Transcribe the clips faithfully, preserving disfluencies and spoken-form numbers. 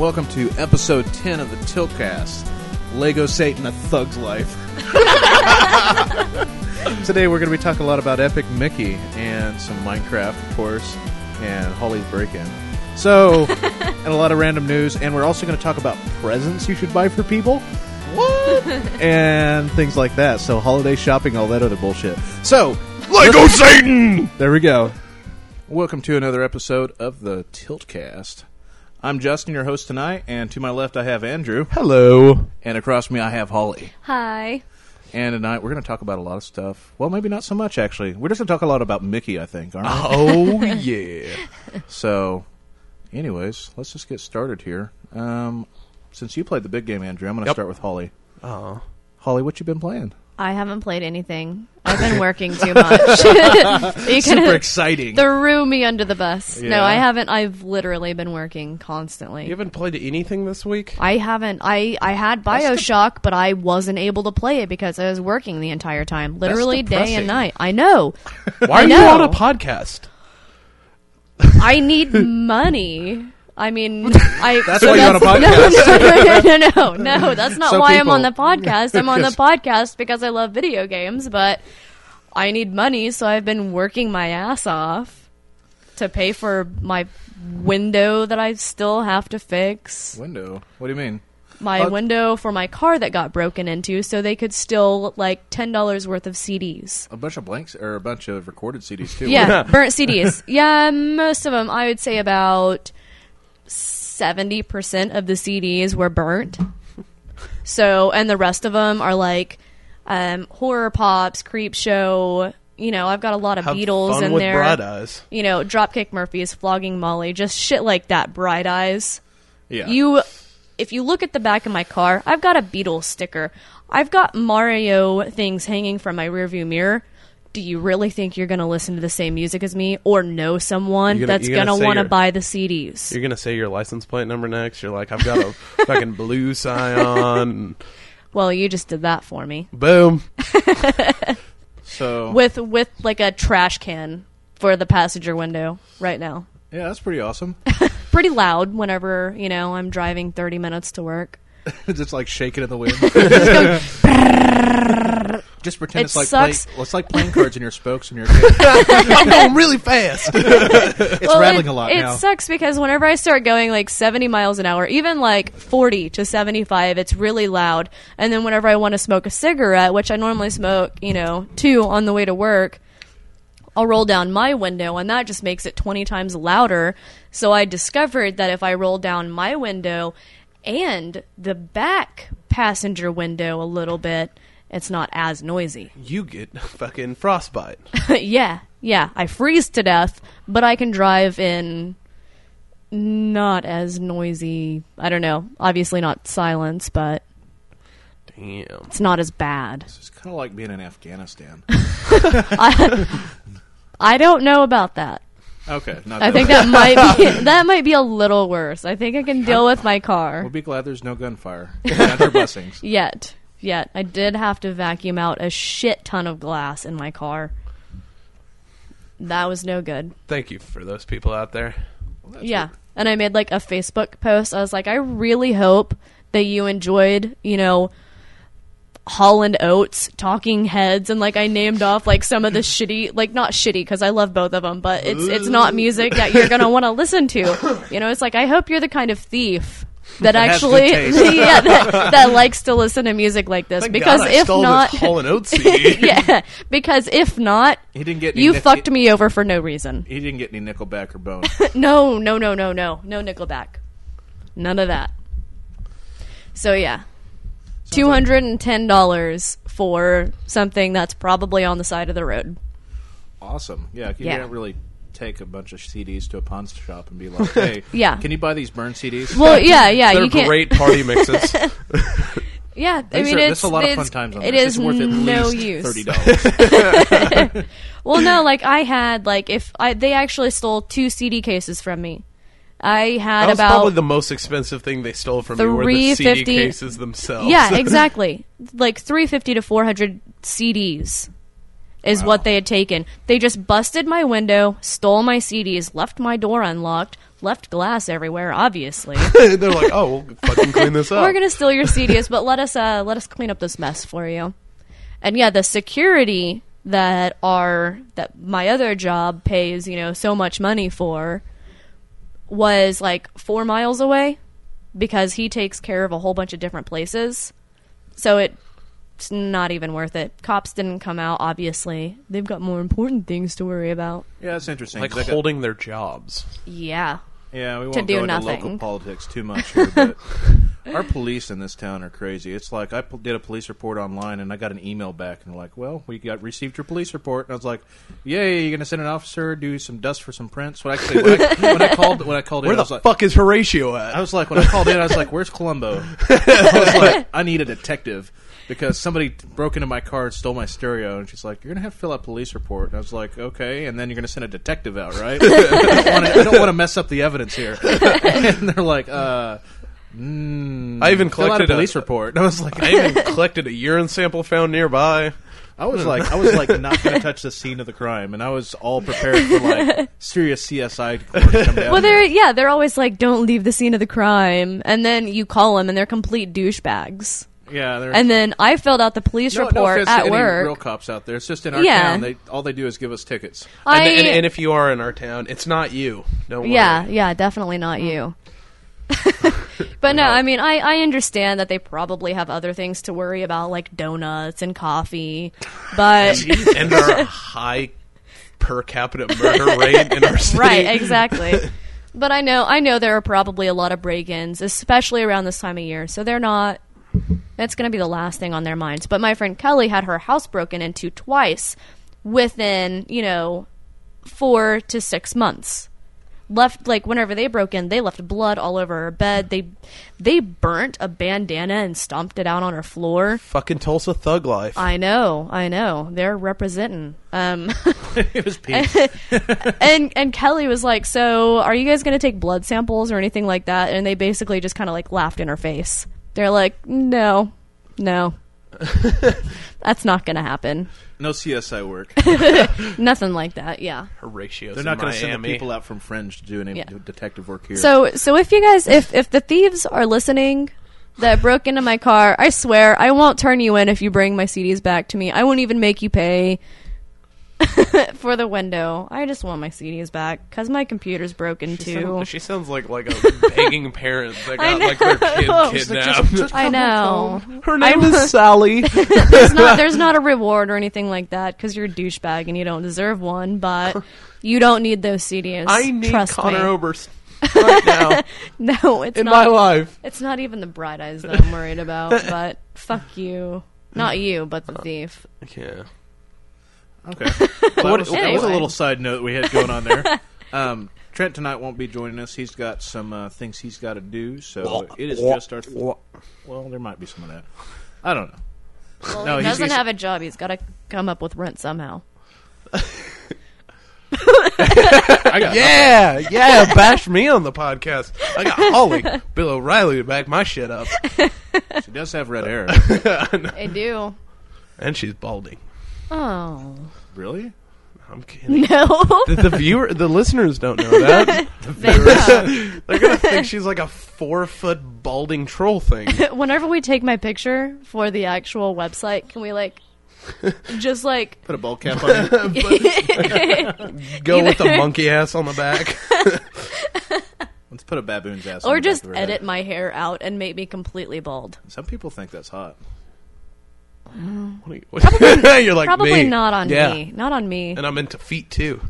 welcome to episode ten of the Tiltcast, Lego Satan, A Thug's Life. Today we're going to be talking a lot about Epic Mickey and some Minecraft, of course, and Holly's Break-In. So, and a lot of random news, and we're also going to talk about presents you should buy for people. What? And things like that. So, holiday shopping, all that other bullshit. So, Lego Satan! There we go. Welcome to another episode of the Tiltcast. I'm Justin, your host tonight, and to my left I have Andrew. Hello. And across me I have Holly. Hi. And tonight we're going to talk about a lot of stuff. Well, maybe not so much, actually. We're just going to talk a lot about Mickey, I think, aren't we? Oh, yeah. So, anyways, let's just get started here. Um, since you played the big game, Andrew, I'm going to Yep. start with Holly. Oh. Holly, what you been playing? I haven't played anything. I've been working too much. You Super exciting. threw me under the bus. Yeah. No, I haven't. I've literally been working constantly. You haven't played anything this week? I haven't. I, I had Bioshock, but I wasn't able to play it because I was working the entire time. Literally day depressing. and night. I know. Why are you know. on a podcast? I need money. I mean, I. That's so why you're on a No, no, no, no, no, no. That's not So why people- I'm on the podcast. I'm on the podcast because I love video games, but I need money, so I've been working my ass off to pay for my window that I still have to fix. Window? What do you mean? My Uh, window for my car that got broken into, so they could steal like ten dollars worth of C Ds. A bunch of blanks, or a bunch of recorded C Ds, too. Yeah, burnt C Ds. Yeah, most of them. I would say about seventy percent of the C Ds were burnt. So, and the rest of them are like um, horror pops, creep show. You know, I've got a lot of Have Beatles fun in with there. Bright Eyes. You know, Dropkick Murphys, Flogging Molly, just shit like that. Bright Eyes. Yeah. You, if you look at the back of my car, I've got a Beatles sticker. I've got Mario things hanging from my rearview mirror. Do you really think you're going to listen to the same music as me or know someone You're gonna- that's you're going gonna to say want to your- buy the C Ds? You're going to say your license plate number next. You're like, I've got a fucking blue Scion. Well, you just did that for me. Boom. So, With with like a trash can for the passenger window right now. yeah, that's pretty awesome. Pretty loud whenever, you know, I'm driving thirty minutes to work. Just like shaking in the wind. Just pretend It it's like sucks. play, it's like playing cards in your spokes and your it's I'm going really fast. Well, rattling it, a lot it now. sucks because whenever I start going like seventy miles an hour, even like forty to seventy-five, it's really loud. And then whenever I want to smoke a cigarette, which I normally smoke, you know, two on the way to work, I'll roll down my window, and that just makes it twenty times louder. So I discovered that if I roll down my window and the back passenger window a little bit, it's not as noisy. You get fucking frostbite. Yeah, yeah. I freeze to death, but I can drive in not as noisy. I don't know. Obviously not silence, but Damn. it's not as bad. It's kind of like being in Afghanistan. I, I don't know about that. Okay, not I that think that might be that might be a little worse. I think I can deal with my car. We'll be glad there's no gunfire. Count your blessings. Yet. Yet. I did have to vacuum out a shit ton of glass in my car. That was no good. Thank you for those people out there. Yeah. And I made like a Facebook post. I was like, I really hope that you enjoyed, you know, Holland Oates, Talking Heads, and like I named off like some of the shitty, like not shitty because I love both of them, but it's it's not music that you're gonna want to listen to. You know, it's like I hope you're the kind of thief that That has actually, good taste. yeah, that, that likes to listen to music like this. Thank because God I if stole not, this Hall and Oates C D. yeah, because if not, He didn't get any you Nic- fucked me over for no reason. He didn't get any Nickelback or Bone. No, no, no, no, no. No Nickelback. None of that. So, yeah. two hundred ten dollars for something that's probably on the side of the road. Awesome. Yeah, you Yeah. can't really take a bunch of C Ds to a pawn shop and be like, hey, Yeah. can you buy these burn C Ds? Well, yeah, yeah. They're you can't. great party mixes. Yeah, I These mean, are, it's, there's a lot of fun it's- times on it this. is It's worth at no least use. thirty dollars. Well, no, like I had, like, if I, they actually stole two C D cases from me. I had That was about probably the most expensive thing they stole from you were the C D three fifty cases themselves. Yeah, exactly. Like three fifty to four hundred C Ds. is Wow. what they had taken. They just busted my window, stole my C Ds, left my door unlocked, left glass everywhere, obviously. They're like, oh, we'll fucking clean this up. We're going to steal your C Ds, but let us uh, let us clean up this mess for you. And yeah, the security that our that my other job pays, you know, so much money for was like four miles away because he takes care of a whole bunch of different places. So it's not even worth it. Cops didn't come out, obviously. They've got more important things to worry about. Yeah, that's interesting. like 'cause I got- holding their jobs. Yeah. Yeah, we won't to do go into nothing. local politics too much here, but our police in this town are crazy. It's like I p- did a police report online, and I got an email back, and they're like, "Well, we got received your police report." And I was like, "Yay! You're gonna send an officer, do some dust for some prints?" Well, actually, when I, when I called, when I called Where in, the I was like, fuck is Horatio at? I was like, when I called in, I was like, "Where's Columbo?" I was like, "I need a detective." Because somebody broke into my car and stole my stereo, and she's like, "You're gonna have to fill out a police report." And I was like, "Okay," and then you're gonna send a detective out, right? I don't want to mess up the evidence here. And they're like, "Uh, mm, I even fill out a collected a- police report." And I was like, I even collected a urine sample found nearby. I was like, I was like, not gonna touch the scene of the crime, and I was all prepared for like serious C S I course to come down. Well, they're here. yeah, they're always like, "Don't leave the scene of the crime," and then you call them, and they're complete douchebags. yeah, they're And then I filled out the police no, no report offense to at any work. real cops out there. It's just in our Yeah. town. They all they do is give us tickets. I, and, and, and if you are in our town, it's not you. Don't worry. yeah, yeah, definitely not you. But no, I mean, I, I understand that they probably have other things to worry about, like donuts and coffee. But And our high per capita murder rate in our city. right, exactly. But I know, I know there are probably a lot of break-ins, especially around this time of year. So they're not. That's going to be the last thing on their minds. But my friend Kelly had her house broken into twice within, you know, four to six months. Left, like, whenever they broke in, they left blood all over her bed. They they burnt a bandana and stomped it out on her floor. Fucking Tulsa thug life. I know, I know. They're representing. Um, It was Pete. and and Kelly was like, "So, are you guys going to take blood samples or anything like that?" And they basically just kind of like laughed in her face. They're like, "No, no, that's not going to happen. No C S I work. Nothing like that." Yeah. Horatios They're not going to send the Miami. people out from Fringe to do any Yeah. detective work here. So so if you guys if if the thieves are listening that broke into my car, I swear I won't turn you in if you bring my C Ds back to me. I won't even make you pay for the window. I just want my C Ds back because my computer's broken She too. sounds, she sounds like like a begging parent that I got like their kid know. kidnapped. I know. Her name is Sally. There's not there's not a reward or anything like that because you're a douchebag and you don't deserve one. But you don't need those C Ds. I need Trust Connor me. Oberst right now No, it's in not. my life. It's not even the bright eyes that I'm worried about. But fuck you, not you, but the thief. Yeah. Okay. Well, that, was, that was a Anyway. little side note we had going on there. Um, Trent tonight won't be joining us. He's got some uh, things he's got to do, so it is just our. Well, there might be some of that. I don't know. Well, No, he he's- doesn't he's- have a job. He's got to come up with rent somehow. I got Yeah, yeah, bash me on the podcast. I got Holly, Bill O'Reilly to back my shit up. She does have red hair. I do. And she's balding. Oh Really? I'm kidding. no! The, the viewer, the listeners don't know that. They know. They're gonna think she's like a four foot balding troll thing. Whenever we take my picture for the actual website, can we like just like Put a ball cap on it. Go with the monkey ass on the back. Let's put a baboon's ass on or the back just of her head. edit my hair out and make me completely bald? Some people think that's hot. What are you- what- You're like Probably me. not on Yeah. me. Not on me. And I'm into feet too.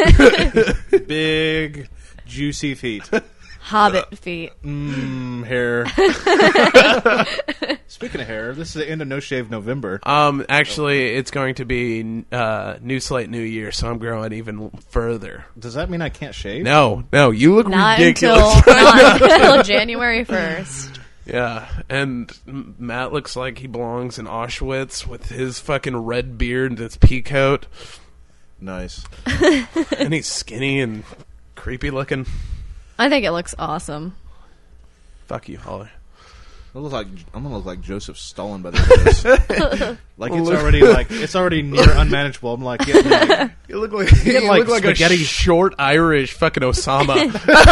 Big, juicy feet. Hobbit feet. Mmm, hair. Speaking of hair, this is the end of No Shave November. Um, actually, it's going to be uh, new slate, new year, so I'm growing even further. Does that mean I can't shave? No, no, you look Not ridiculous. until not until January first. Yeah, and M- Matt looks like he belongs in Auschwitz with his fucking red beard and his pea coat, Nice. and he's skinny and creepy looking. I think it looks awesome. Fuck you, Holly. I look like I'm gonna look like Joseph Stalin by the end of this. Like it's already like it's already near unmanageable. I'm like, getting like You look like you like look like a spaghetti- short Irish fucking Osama.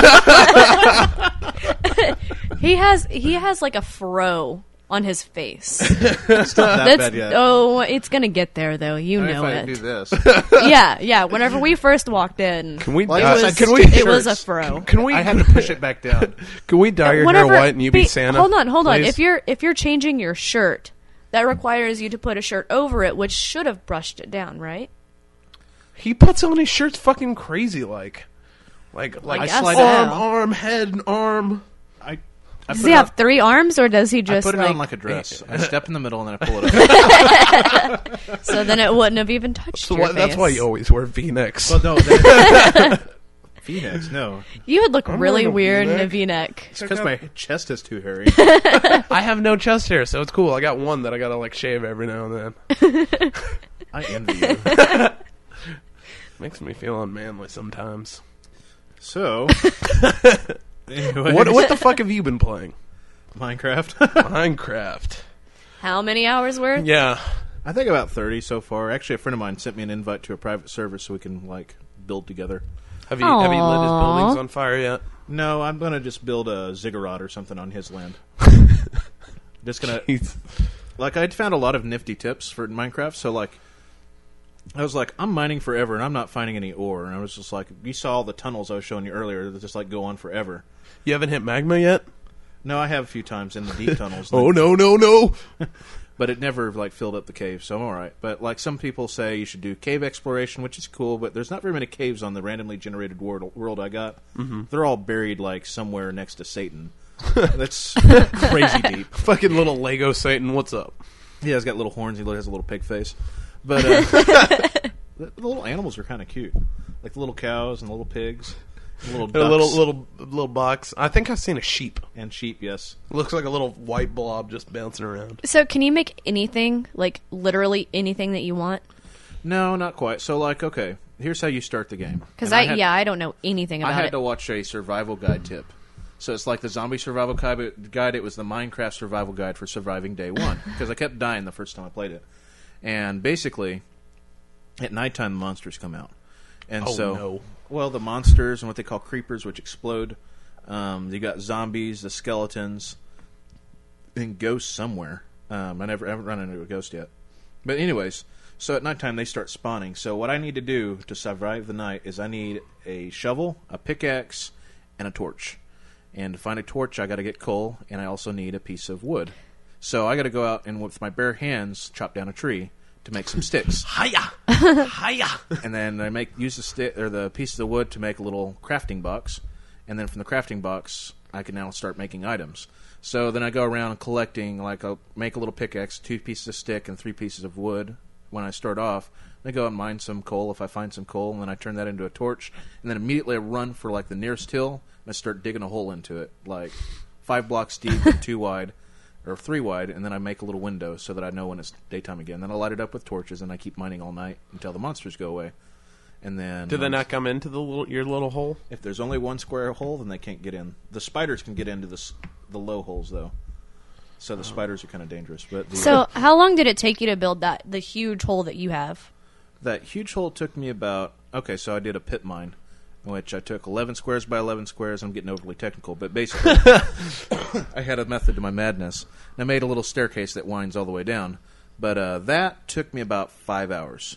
He has he has like a fro on his face. it's not that That's bad yet. oh, it's gonna get there though. You I mean, know if I it. do this, Yeah, yeah. Whenever we first walked in, Can we? Well, it I uh, said was can we? it was a shirts. fro. Can we? I had to push it back down. Can we dye your Whenever- hair white and you be, be- Santa? Hold on, hold on. please? If you're if you're changing your shirt, that requires you to put a shirt over it, which should have brushed it down, right? He puts on his shirts fucking crazy, like, like, like I guess slide so. arm, arm, head, and arm. I, I Does put he it have on, three arms, or does he I just put it like? on like a dress. I step in the middle and then I pull it up. So then it wouldn't have even touched So your why, that's face. why you always wear V-necks. Well, no, then, V-necks. No, You would look I'm really wearing a weird in a V-neck. V-neck. it's because my chest is too hairy. I have no chest hair, so it's cool. I got one that I gotta like shave every now and then. I envy you. Makes me feel unmanly sometimes. So, anyway, What what the fuck have you been playing? Minecraft? Minecraft. How many hours worth? Yeah. I think about thirty so far. Actually, a friend of mine sent me an invite to a private server so we can like build together. Have you have you lit his Aw. buildings on fire yet? No, I'm gonna just build a ziggurat or something on his land. Just gonna He's- like I'd found a lot of nifty tips for Minecraft. So like, I was like, I'm mining forever and I'm not finding any ore. And I was just like, you saw all the tunnels I was showing you earlier that just like go on forever. You haven't hit magma yet? No, I have a few times in the deep tunnels. Oh no no no! But it never like filled up the cave, so I'm all right. But like some people say, you should do cave exploration, which is cool. But there's not very many caves on the randomly generated world, world I got. Mm-hmm. They're all buried like somewhere next to Satan. That's crazy deep. Fucking little Lego Satan, what's up? Yeah, he's got little horns. He has a little pig face. But uh, the, the little animals are kind of cute, like the little cows and the little pigs, the little A ducks little little little box. I think I've seen a sheep. and sheep. Yes. Looks like a little white blob just bouncing around. So can you make anything, like literally anything that you want? No, not quite. So like, okay, here's how you start the game. Because And I, had- yeah, I don't know anything I about had it. to watch a survival guide tip. So it's like the zombie survival guide. guide. It was the Minecraft survival guide for surviving day one because I kept dying the first time I played it. And basically, at nighttime, the monsters come out. And Oh, so, no. well, the monsters and what they call creepers, which explode. Um, you got zombies, the skeletons, and ghosts somewhere. Um, I never I haven't run into a ghost yet. But anyways, so at nighttime they start spawning. So what I need to do to survive the night is I need a shovel, a pickaxe, and a torch. And to find a torch, I got to get coal, and I also need a piece of wood. So I got to go out and with my bare hands chop down a tree to make some sticks. Hiya! Hiya! And then I make use the stick or the piece of the wood to make a little crafting box, and then from the crafting box I can now start making items. So then I go around collecting, like I'll make a little pickaxe, two pieces of stick, and three pieces of wood. When I start off, I go and mine some coal if I find some coal, and then I turn that into a torch, and then immediately I run for like the nearest hill and I start digging a hole into it, like five blocks deep and two wide. Or three wide, and then I make a little window so that I know when it's daytime again. Then I light it up with torches, and I keep mining all night until the monsters go away. And then, Do they um, not come into the little, your little hole? if there's only one square hole, then they can't get in. The spiders can get into the s- the low holes though, so the spiders are kind of dangerous. But the, So how long did it take you to build that, the huge hole that you have? that huge hole took me about okay. So I did a pit mine, which I took eleven squares by eleven squares. I'm getting overly technical, but basically, I had a method to my madness. And I made a little staircase that winds all the way down, but uh, that took me about five hours.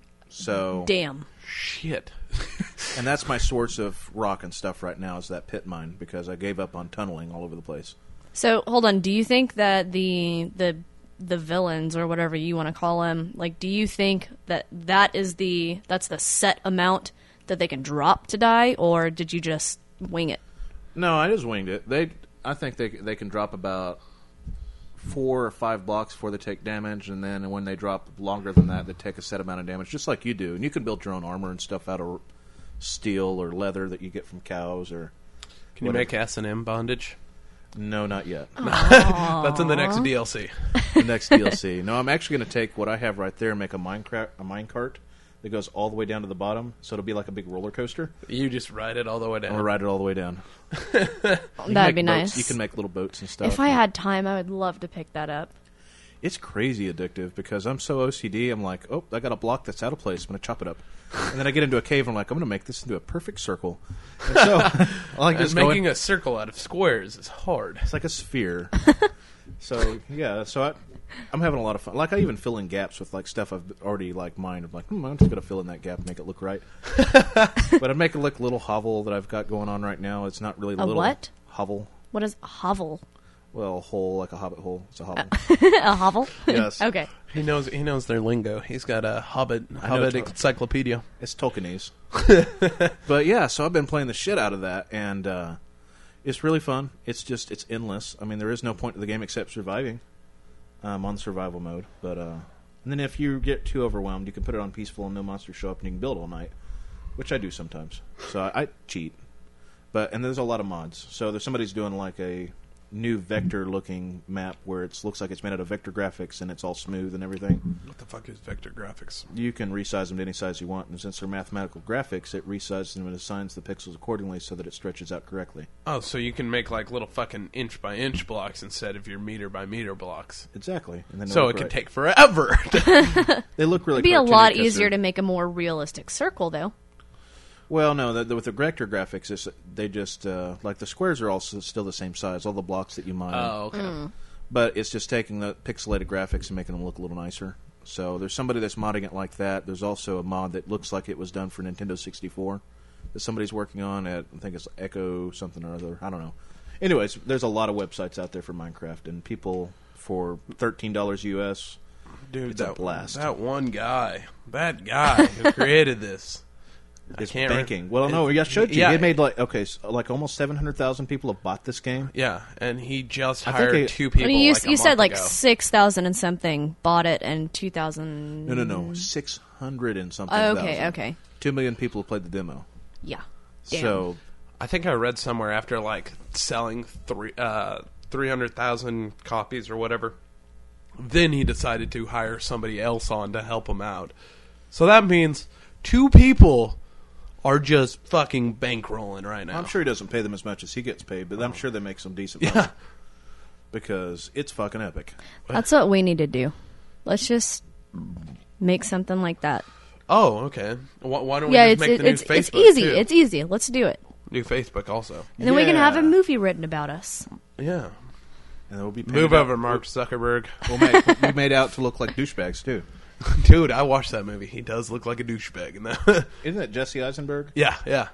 So, Damn. Shit. and that's my source of rock and stuff right now is that pit mine because I gave up on tunneling all over the place. So hold on. Do you think that the the the villains or whatever you want to call them, like, do you think that that is the that's the set amount that they can drop to die, or did you just wing it? No, I just winged it. They, I think they they can drop about four or five blocks before they take damage, and then when they drop longer than that, they take a set amount of damage, just like you do. And you can build your own armor and stuff out of steel or leather that you get from cows. Or Can you whatever. make S and M bondage? No, not yet. That's in the next D L C. The next D L C. No, I'm actually going to take what I have right there and make a minecraft a minecart that goes all the way down to the bottom, so it'll be like a big roller coaster. You just ride it all the way I'm down. gonna ride it all the way down. You can That'd make be boats. nice. You can make little boats and stuff. If I had time, I would love to pick that up. It's crazy addictive because I'm so O C D. I'm like, oh, I got a block that's out of place. I'm gonna chop it up, and then I get into a cave. and I'm like, I'm gonna make this into a perfect circle. And so I like And just going- making a circle out of squares is hard. It's like a sphere. So yeah, so I, I'm having a lot of fun. Like I even fill in gaps with like stuff I've already like mined. I'm like, hmm, I'm just gonna fill in that gap and make it look right. But I make it look a little hovel that I've got going on right now. It's not really A little what? hovel. What is a hovel? Well, a hole like a hobbit hole. It's a hovel. A hovel? Yes. Okay. He knows he knows their lingo. He's got a Hobbit I know Hobbit Tol- encyclopedia. It's Tolkienese. But yeah, so I've been playing the shit out of that, and uh, it's really fun. It's just it's endless. I mean, there is no point to the game except surviving. Um, on survival mode, but uh, and then if you get too overwhelmed, you can put it on peaceful and no monsters show up, and you can build all night, which I do sometimes. So I, I cheat, but and there's a lot of mods. So there's somebody's doing like a new vector-looking map where it looks like it's made out of vector graphics and it's all smooth and everything. What the fuck is vector graphics? You can resize them to any size you want, and since they're mathematical graphics, it resizes them and assigns the pixels accordingly so that it stretches out correctly. Oh, so you can make like little fucking inch by inch blocks instead of your meter by meter blocks. Exactly. And then they So look it can right. take forever. They look really. It'd be a cartoony lot 'cause easier they're- to make a more realistic circle, though. Well, no, the, the, with the vector graphics, it's, they just uh, like the squares are all s- still the same size, all the blocks that you mine. Oh, okay. Mm. But it's just taking the pixelated graphics and making them look a little nicer. So there's somebody that's modding it like that. There's also a mod that looks like it was done for Nintendo sixty-four that somebody's working on at, I think it's Echo something or other. I don't know. Anyways, there's a lot of websites out there for Minecraft, and people for thirteen dollars U S, Dude, it's a that, blast. that one guy, that guy who created this. I It's can't re- banking. Well, no, I showed you. Yeah. They made like, okay, so like almost seven hundred thousand people have bought this game. Yeah, and he just I think hired it- two people. I mean, you, like a you said month like ago. six thousand and something bought it, and two thousand. No, no, no. six hundred and something Oh, okay, thousand. okay, Two million people have played the demo. yeah. Damn. So, I think I read somewhere after like selling three uh, three hundred thousand copies or whatever. Then he decided to hire somebody else on to help him out. So that means two people are just fucking bankrolling right now. I'm sure he doesn't pay them as much as he gets paid, but I'm sure they make some decent Yeah. money. Because it's fucking epic. That's what we need to do. Let's just make something like that. Oh, okay. Why, why don't we Yeah, just it's make it, the new it's Facebook it's easy. too? It's easy. Let's do it, New Facebook also. and then we can have a Yeah. movie written about us. Yeah. And we'll be paid Move out- over, Mark Zuckerberg. We'll make, we'll be made out to look like douchebags, too. Dude, I watched that movie. He does look like a douchebag in that. Isn't that Jesse Eisenberg? yeah, yeah.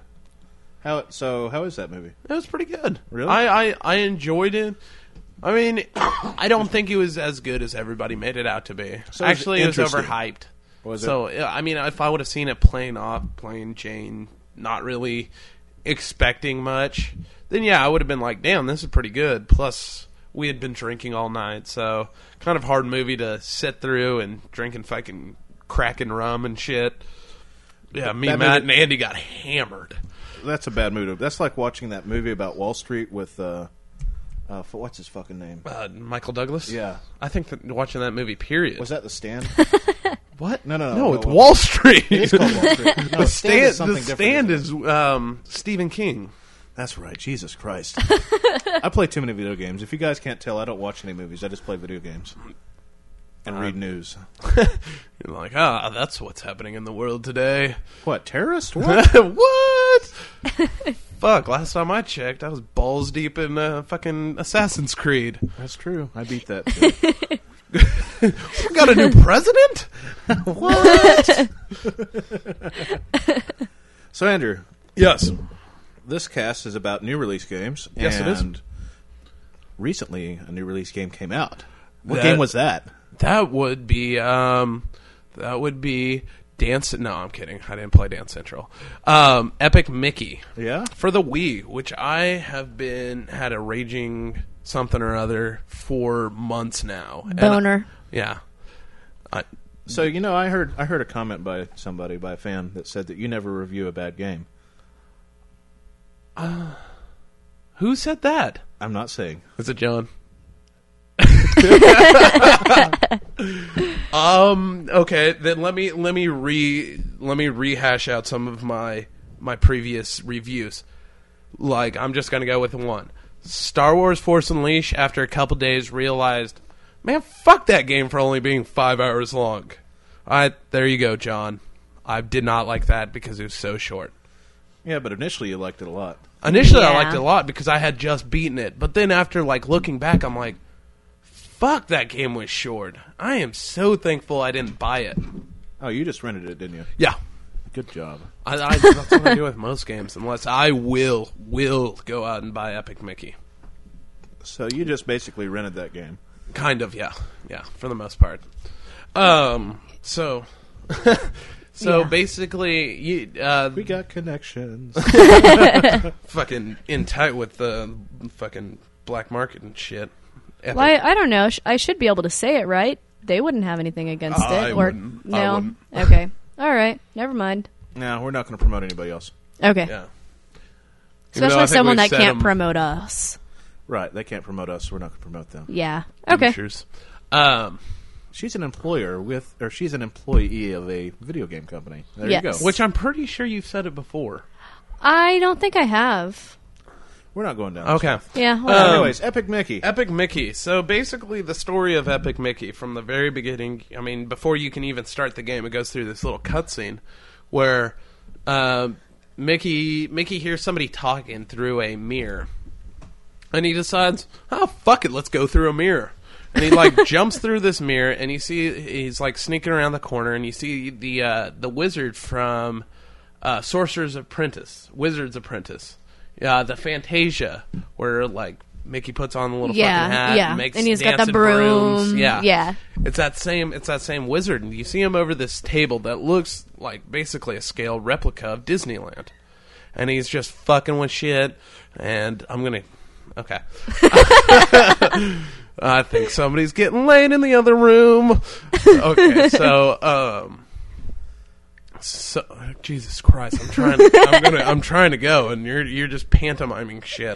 How So, how is that movie? It was pretty good. Really? I, I, I enjoyed it. I mean, I don't think it was as good as everybody made it out to be. So it's Actually, it was interesting. overhyped. Was it? So, yeah, I mean, if I would have seen it plain off, plain Jane, not really expecting much, then yeah, I would have been like, damn, this is pretty good. Plus, we had been drinking all night, so kind of hard movie to sit through and drinking fucking cracking rum and shit. Yeah, me, That Matt, movie- and Andy got hammered. That's a bad movie. That's like watching that movie about Wall Street with, uh, uh, f- what's his fucking name? Uh, Michael Douglas? Yeah. I think that watching that movie, period. Was that The Stand? What? No, no, no. No, no, it's well- Wall Street. It is called Wall Street. No, the Stand stand, is something the different, stand isn't is um, Stephen King. That's right. Jesus Christ. I play too many video games. If you guys can't tell, I don't watch any movies. I just play video games. And read news. You're like, ah, that's what's happening in the world today. What, terrorist? What? what? Fuck, last time I checked, I was balls deep in uh, fucking Assassin's Creed. That's true. I beat that. too. We got a new president? What? So, Andrew, Yes. this cast is about new release games. Yes, it is. and recently, a new release game came out. What That- game was that? That would be, um, that would be Dance. No, I'm kidding. I didn't play Dance Central. Um, Epic Mickey. Yeah? For the Wii, which I have been had a raging something or other for months now. And Boner. I- yeah. I, So, you know, I heard I heard a comment by somebody, by a fan, that said that you never review a bad game. who said that? I'm not saying. Is it John? Um. Okay. Then let me let me re let me rehash out some of my my previous reviews. Like, I'm just gonna go with one. Star Wars Force Unleashed. After a couple days, realized, man, fuck that game for only being five hours long. I there you go, John. I did not like that because it was so short. Yeah, but initially you liked it a lot. Initially, Yeah. I liked it a lot because I had just beaten it. But then after, like, looking back, I'm like, fuck, that game was short. I am so thankful I didn't buy it. Oh, you just rented it, didn't you? Yeah. Good job. I, I, that's what I do with most games, unless I will, will go out and buy Epic Mickey. So you just basically rented that game. Kind of, yeah. Yeah, for the most part. Um, so... So Yeah. basically, you, uh, We got connections. fucking in tight with the fucking black market and shit. Epic. Well, I, I don't know. Sh- I should be able to say it, right? They wouldn't have anything against I it, or wouldn't. I no? wouldn't. Okay, all right, never mind. No, we're not going to promote anybody else. Okay, Yeah. Even though especially I think someone we've that said can't 'em promote us. Right. They can't promote us. So we're not going to promote them. Yeah. Okay. Douchers. Um, She's an employer with, or she's an employee of a video game company. There Yes. you go. which I'm pretty sure you've said it before. I don't think I have. We're not going down. Okay. Yeah. Uh, Whatever. anyways, Epic Mickey. Epic Mickey. So basically, the story of Epic Mickey from the very beginning. I mean, before you can even start the game, it goes through this little cutscene where uh, Mickey Mickey hears somebody talking through a mirror, and he decides, "Oh fuck it, let's go through a mirror." And he like jumps through this mirror, and you see he's like sneaking around the corner, and you see the uh, the wizard from uh, Sorcerer's Apprentice, Wizard's Apprentice. Yeah, the Fantasia, where like Mickey puts on the little Yeah, fucking hat, yeah. and makes And he's got the dancing broom. brooms. Yeah, Yeah. It's that same. It's that same wizard, and you see him over this table that looks like basically a scaled replica of Disneyland, and he's just fucking with shit. And I'm gonna, okay. I think somebody's getting laid in the other room. Okay, so um. So, Jesus Christ! I'm trying. To, I'm gonna. I'm trying to go, and you're you're just pantomiming shit.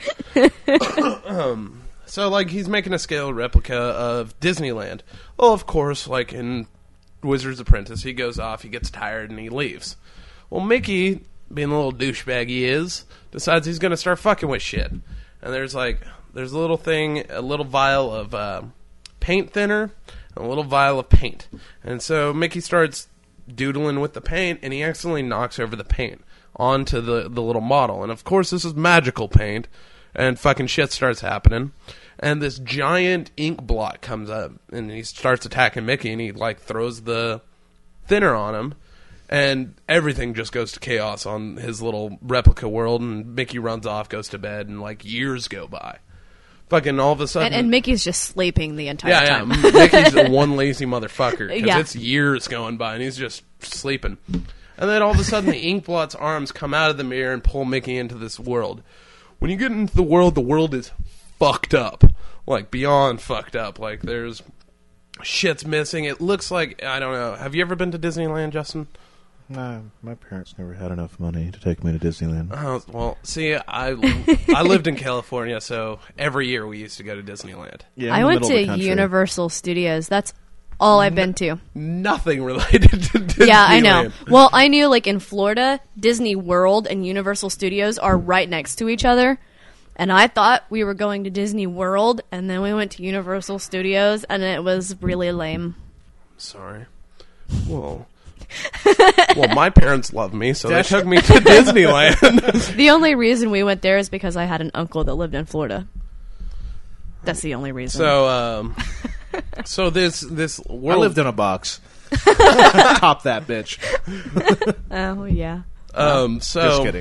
um, so, like, he's making a scale replica of Disneyland. Well, of course, like in Wizard's Apprentice, he goes off, he gets tired, and he leaves. Well, Mickey, being the little douchebag he is, decides he's gonna start fucking with shit. And there's like, there's a little thing, a little vial of uh, paint thinner, and a little vial of paint, and so Mickey starts doodling with the paint, and he accidentally knocks over the paint onto the, the little model. And of course, this is magical paint, and fucking shit starts happening. And this giant ink blot comes up, and he starts attacking Mickey, and he like throws the thinner on him, and everything just goes to chaos on his little replica world, and Mickey runs off, goes to bed, and like years go by. Fucking all of a sudden... And, and Mickey's just sleeping the entire Yeah, time. yeah. Mickey's a one lazy motherfucker. Because Yeah. it's years going by, and he's just sleeping. And then all of a sudden, the Inkblot's arms come out of the mirror and pull Mickey into this world. When you get into the world, the world is fucked up. Like, beyond fucked up. Like, there's... shit's missing. It looks like... I don't know. Have you ever been to Disneyland, Justin? Nah, my parents never had enough money to take me to Disneyland. Oh, well, see, I, I lived in California, so every year we used to go to Disneyland. Yeah, in I the went middle of the to country. Universal Studios. That's all I've been to. Nothing related to Disneyland. Yeah, I know. Well, I knew like in Florida, Disney World and Universal Studios are right next to each other. And I thought we were going to Disney World, and then we went to Universal Studios, and it was really lame. Sorry. Well... well, my parents love me, so Dash- they took me to Disneyland. The only reason we went there is because I had an uncle that lived in Florida. That's the only reason. so, um, so this this I world lived in a box. Top that bitch. Oh, yeah. um, so Just kidding.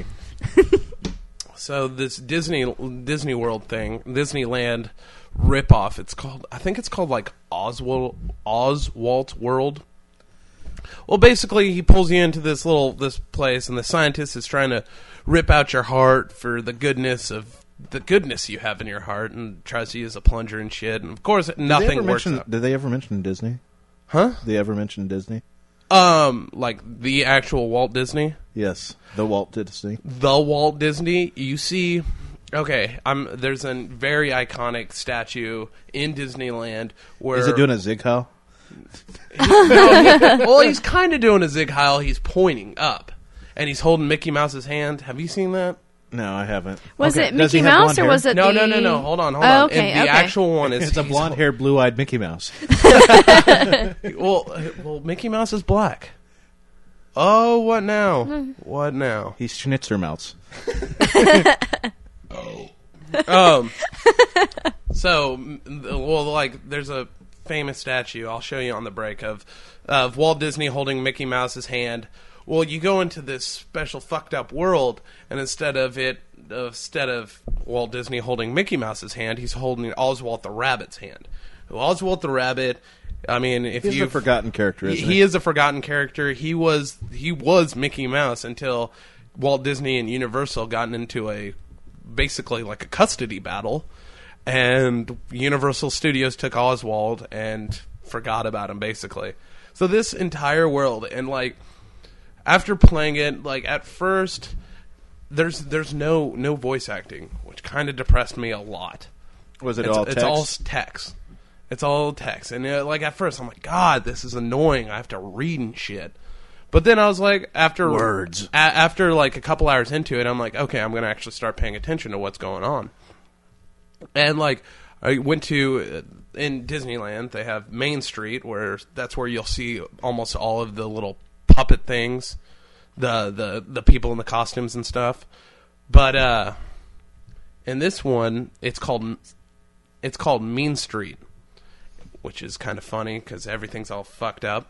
so this Disney Disney World thing, Disneyland ripoff. It's called. I think it's called like Oswald Oswalt World. Well, basically, he pulls you into this little this place, and the scientist is trying to rip out your heart for the goodness of the goodness you have in your heart, and tries to use a plunger and shit. And of course, Did they nothing ever works. mention, out. did they ever mention Disney? Huh? Did they ever mention Disney? Um, like the actual Walt Disney, Yes, the Walt Disney. the Walt Disney. You see, okay, I'm there's a very iconic statue in Disneyland where Is it doing a Zig Heil? no, he, well, he's kind of doing a Zig Heil. He's pointing up, and he's holding Mickey Mouse's hand. Have you seen that? No, I haven't. Was Okay. it Does he Mickey have Mouse blonde or hair? was it No, the... no, no, no. Hold on, hold Oh, on. okay, and the okay. actual one is It's a he's blonde-haired, blue-eyed Mickey Mouse. hol- well, uh, well, Mickey Mouse is black. Oh, what now? What now? He's Schnitzer Mouse. Um. So, m- well, like, there's a famous statue. I'll show you on the break of of Walt Disney holding Mickey Mouse's hand. Well, you go into this special fucked up world, and instead of it, uh, instead of Walt Disney holding Mickey Mouse's hand, he's holding Oswald the Rabbit's hand. Oswald the Rabbit. I mean, if He's you a forgotten character, isn't he, he? he is a forgotten character. He was he was Mickey Mouse until Walt Disney and Universal got into a basically like a custody battle, and Universal Studios took Oswald and forgot about him basically. So this entire world, and like after playing it, like at first there's there's no no voice acting, which kind of depressed me a lot. Was it It's, all it's text? all text. It's all text, and uh, like at first I'm like, God, this is annoying. I have to read and shit. But then I was like, after Words. a- after like a couple hours into it, I'm like, okay, I'm gonna actually start paying attention to what's going on. And like, I went to uh, in Disneyland, they have Main Street, where that's where you'll see almost all of the little puppet things, the the the people in the costumes and stuff. But uh, in this one, it's called it's called Mean Street, which is kind of funny because everything's all fucked up.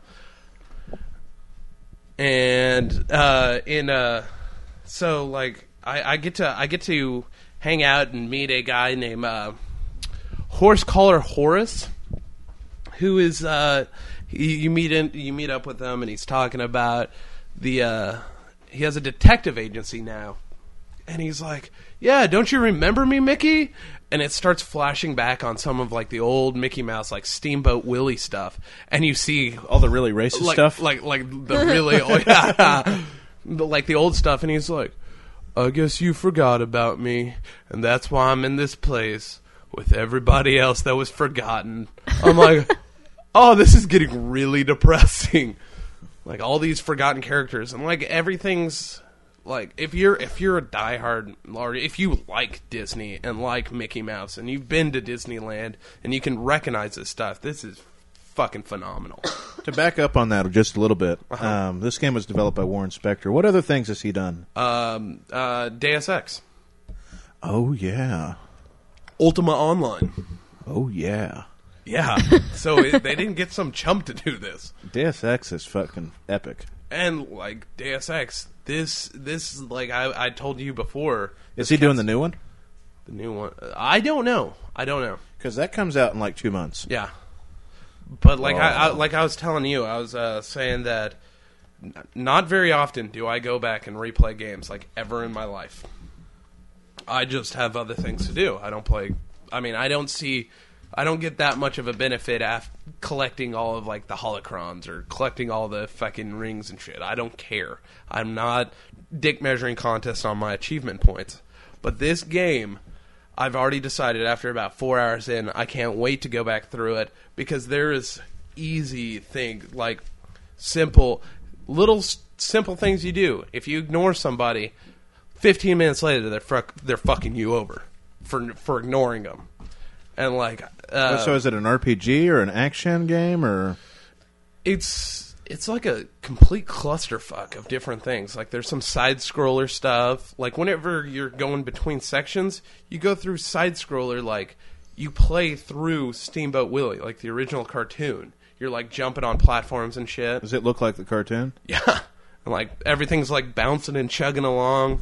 And uh, in uh, so like I, I get to I get to hang out and meet a guy named uh, Horse Collar Horace, who is uh, you, you meet in, you meet up with him, and he's talking about the uh, he has a detective agency now, and he's like, yeah, don't you remember me, Mickey? And it starts flashing back on some of like the old Mickey Mouse, like Steamboat Willie stuff, and you see all the really racist like, stuff? like like the really oh, yeah, the, like the old stuff, and he's like, I guess you forgot about me, and that's why I'm in this place with everybody else that was forgotten. I'm like, oh, this is getting really depressing. Like all these forgotten characters, and like everything's like if you're if you're a diehard or if you like Disney and like Mickey Mouse and you've been to Disneyland and you can recognize this stuff, this is fucking phenomenal. To back up on that just a little bit, Uh-huh. um, this game was developed by Warren Spector. What other things has he done? Um, uh, Deus Ex, Oh, yeah. Ultima Online. Oh, yeah. Yeah, so it, they didn't get some chump to do this. Deus Ex is fucking epic. And like Deus Ex, this this like I I told you before, Is he doing the new one? the new one. I don't know. I don't know. Because that comes out in like two months. Yeah, but like I, I Oh. like I was telling you, I was uh, saying that n- not very often do I go back and replay games like ever in my life. I just have other things to do. I don't play. I mean, I don't see. I don't get that much of a benefit af collecting all of like the holocrons or collecting all the fucking rings and shit. I don't care. I'm not dick measuring contests on my achievement points. But this game, I've already decided after about four hours in, I can't wait to go back through it because there is easy thing like simple little s- simple things you do. If you ignore somebody, fifteen minutes later they're fuck, they're fucking you over for for ignoring them. And like uh, so is it an R P G or an action game or? it's it's like a complete clusterfuck of different things. Like there's some side scroller stuff. Like whenever you're going between sections, you go through side scroller like you play through Steamboat Willie, like the original cartoon. You're like jumping on platforms and shit. Does it look like the cartoon? Yeah. And like everything's like bouncing and chugging along.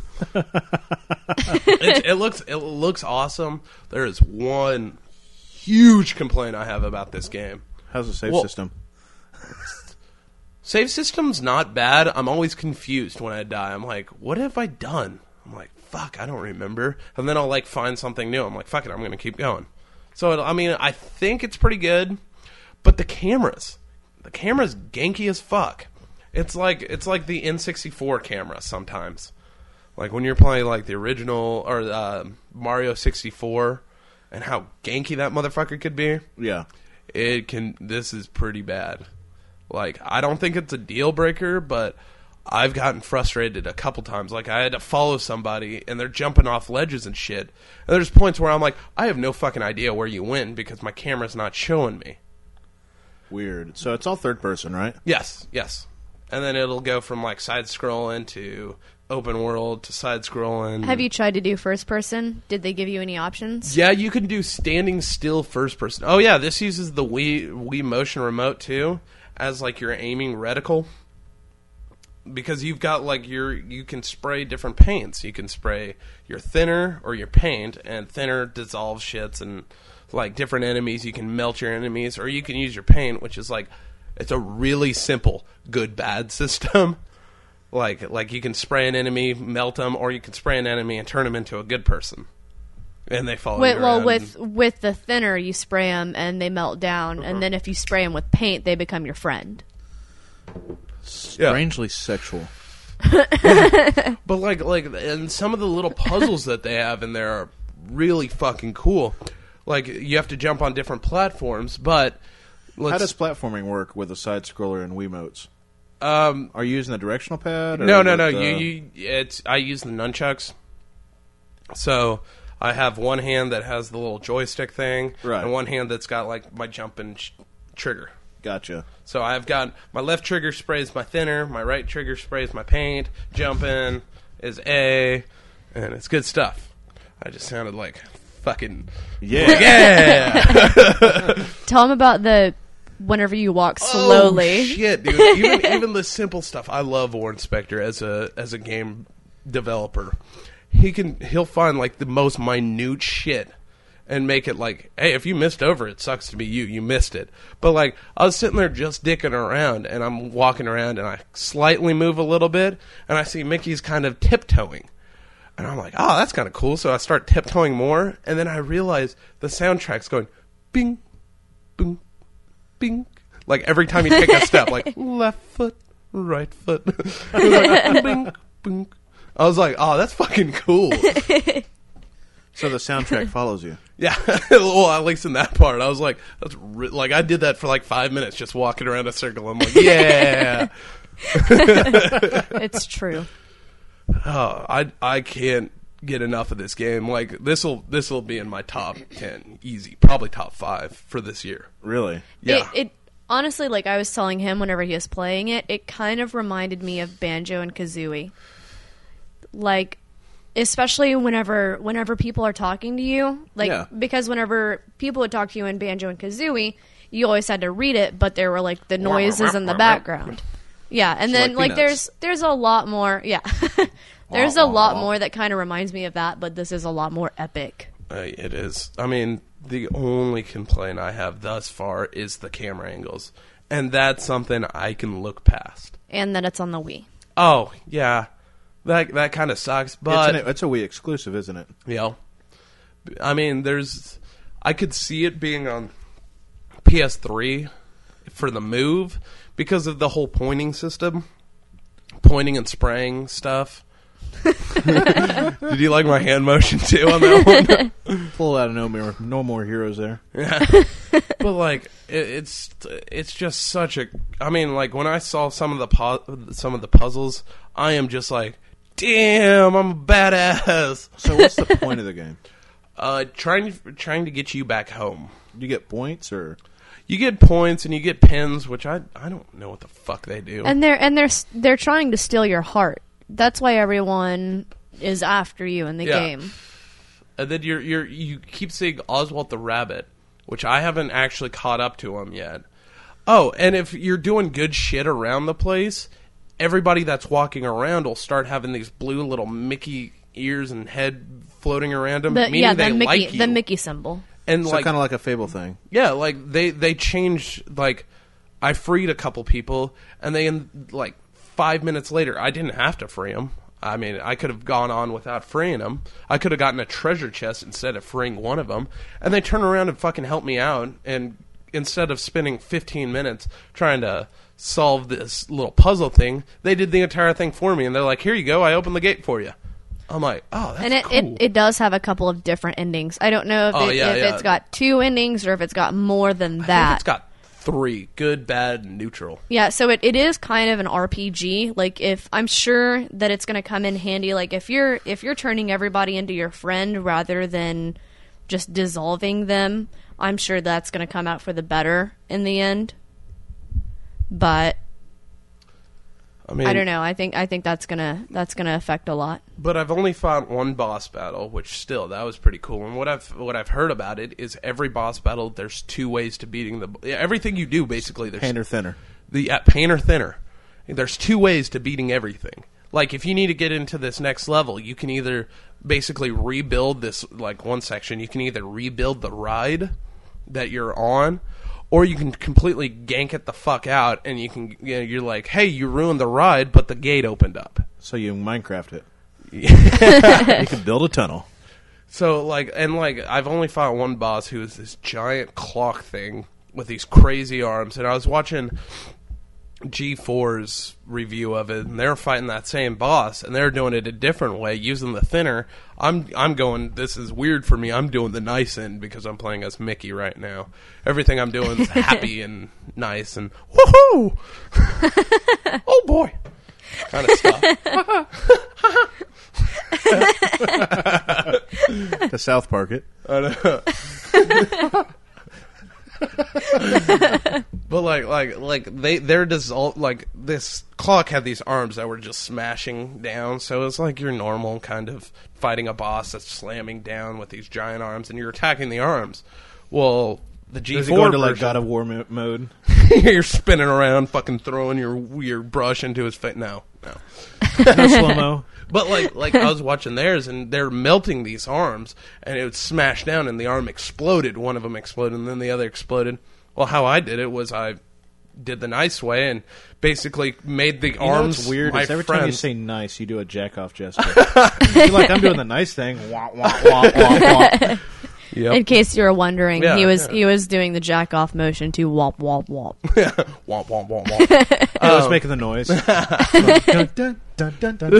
it, it looks it looks awesome. There is one huge complaint I have about this game. How's the save Well- system? Save system's not bad. I'm always confused when I die. I'm like, what have I done? I'm like, fuck, I don't remember. And then I'll like find something new. I'm like, fuck it, I'm gonna keep going. So it, I mean, I think it's pretty good, but the cameras, the camera's ganky as fuck. It's like it's like the N sixty-four camera sometimes. Like when you're playing like the original or uh, Mario sixty-four, and how ganky that motherfucker could be. Yeah. it can. This is pretty bad. Like, I don't think it's a deal breaker, but I've gotten frustrated a couple times. Like, I had to follow somebody, and they're jumping off ledges and shit. And there's points where I'm like, I have no fucking idea where you went because my camera's not showing me. Weird. So it's all third person, right? Yes, yes. And then it'll go from, like, side-scrolling to open world to side-scrolling. Have you tried to do first person? Did they give you any options? Yeah, you can do standing still first person. Oh, yeah, this uses the Wii, Wii Motion Remote, too, as, like, your aiming reticle. Because you've got, like, your, you can spray different paints. You can spray your thinner or your paint, and thinner dissolves shits and, like, different enemies. You can melt your enemies, or you can use your paint, which is, like, it's a really simple good-bad system. Like, like you can spray an enemy, melt them, or you can spray an enemy and turn them into a good person. And they follow Wait, you well, around with and- with the thinner, you spray them and they melt down, Uh-huh. and then if you spray them with paint, they become your friend. Strangely sexual. But like, like, and some of the little puzzles that they have in there are really fucking cool. Like, you have to jump on different platforms, but let's, How does platforming work with a side scroller and Wiimotes? um, Are you using the directional pad? Or no, no, with no. the- You, you, it's. I use the nunchucks. So I have one hand that has the little joystick thing, Right. and one hand that's got like my jumping sh- trigger. Gotcha. So I've got my left trigger sprays my thinner, my right trigger sprays my paint, jumping is A, and it's good stuff. I just sounded like fucking Yeah. yeah. Tell them about the whenever you walk slowly. Oh, shit, dude. Even even the simple stuff. I love Warren Spector as a as a game developer. He can he'll find like the most minute shit and make it like, hey, if you missed over, it sucks to be you. You missed it. But like, I was sitting there just dicking around, and I'm walking around, and I slightly move a little bit, and I see Mickey's kind of tiptoeing. And I'm like, oh, that's kind of cool. So I start tiptoeing more, and then I realize the soundtrack's going, bing, boom, bing. Like every time you take a step, like left foot, right foot. Like, bing, bing. I was like, oh, that's fucking cool. So the soundtrack follows you. Yeah, well, at least in that part, I was like, that's re- like I did that for like five minutes, just walking around a circle. I'm like, yeah. It's true. Oh, I I can't get enough of this game. Like this will this will be in my top ten, easy, probably top five for this year. Really? Yeah, It, it honestly, like I was telling him whenever he was playing it, it kind of reminded me of Banjo and Kazooie. Like, especially whenever whenever people are talking to you, like Yeah. because whenever people would talk to you in Banjo and Kazooie, you always had to read it, but there were like the noises in the background. Yeah, and So then like like Peanuts. there's there's a lot more. Yeah, there's a lot more that kind of reminds me of that, but this is a lot more epic. uh, it is. I mean, the only complaint I have thus far is the camera angles, and that's something I can look past. And that it's on the Wii. Oh yeah, that that kind of sucks, but it's, an, it's a Wii exclusive, isn't it? you know, I mean, there's, I could see it being on P S three for the Move because of the whole pointing system, pointing and spraying stuff. Did you like my hand motion too on that one? Pull out of no more, no more heroes there. But like, it, it's it's just such a. I mean, like when I saw some of the pu- some of the puzzles, I am just like, damn, I'm a badass. So what's the point of the game? Uh, trying trying to get you back home. You get points or... You get points and you get pins, which I I don't know what the fuck they do. And they're and they're s- they're trying to steal your heart. That's why everyone is after you in the Yeah. game. And then you're you're you keep seeing Oswald the Rabbit, which I haven't actually caught up to him yet. Oh, and if you're doing good shit around the place, everybody that's walking around will start having these blue little Mickey ears and head floating around them, The, meaning yeah, they the Mickey like you. the Mickey symbol. and So like kind of like a Fable thing. yeah, like they they changed. Like I freed a couple people, and they in like five minutes later, I didn't have to free them. I mean, I could have gone on without freeing them. I could have gotten a treasure chest instead of freeing one of them, and they turn around and fucking help me out. And instead of spending fifteen minutes trying to solve this little puzzle thing, they did the entire thing for me. And they're like, "Here you go. I opened the gate for you." I'm like, oh, that's and it, cool. it, it does have a couple of different endings. I don't know if, Oh, it, yeah, if yeah. it's got two endings or if it's got more than I that. think it's got three: good, bad, and neutral. Yeah, so it, it is kind of an R P G. Like, if I'm sure that it's going to come in handy. Like, if you're if you're turning everybody into your friend rather than just dissolving them, I'm sure that's going to come out for the better in the end. But I mean, I don't know. I think I think that's gonna that's gonna affect a lot. But I've only fought one boss battle, which still that was pretty cool. And what I've what I've heard about it is every boss battle there's two ways to beating the yeah, everything you do basically. There's Paint or thinner. the yeah, paint or thinner. There's two ways to beating everything. Like if you need to get into this next level, you can either basically rebuild this like one section. You can either rebuild the ride that you're on, or you can completely gank it the fuck out, and you can you know, you're like, hey, you ruined the ride, but the gate opened up. So you Minecraft it. You can build a tunnel. So like, and like, I've only fought one boss who is this giant clock thing with these crazy arms, and I was watching G four's review of it, and they're fighting that same boss, and they're doing it a different way, using the thinner. I'm I'm going, this is weird for me. I'm doing the nice end because I'm playing as Mickey right now. Everything I'm doing is happy and nice and woohoo! Oh boy, kind of stuff. To South Park it. I know. But like, like, like they, they're dissolved. Like this clock had these arms that were just smashing down. So it's like your normal kind of fighting a boss that's slamming down with these giant arms, and you're attacking the arms. Well, the G four Does it go into like version, God of War mo- mode? you're spinning around, fucking throwing your your brush into his face. No, no. No slow mo. But like, like I was watching theirs, and they're melting these arms, and it would smash down, and the arm exploded. One of them exploded, and then the other exploded. Well, how I did it was I did the nice way, and basically made the You know arms what's weird my is every time you friends. say nice, you do a jack off gesture. You're like, I'm doing the nice thing. Wah, wah, wah, wah, wah. Yep. In case you were wondering, Yeah, he was yeah. he was doing the jack off motion to womp womp womp. Womp, womp, womp, womp. I was making the noise. Dun, dun, dun, dun, dun,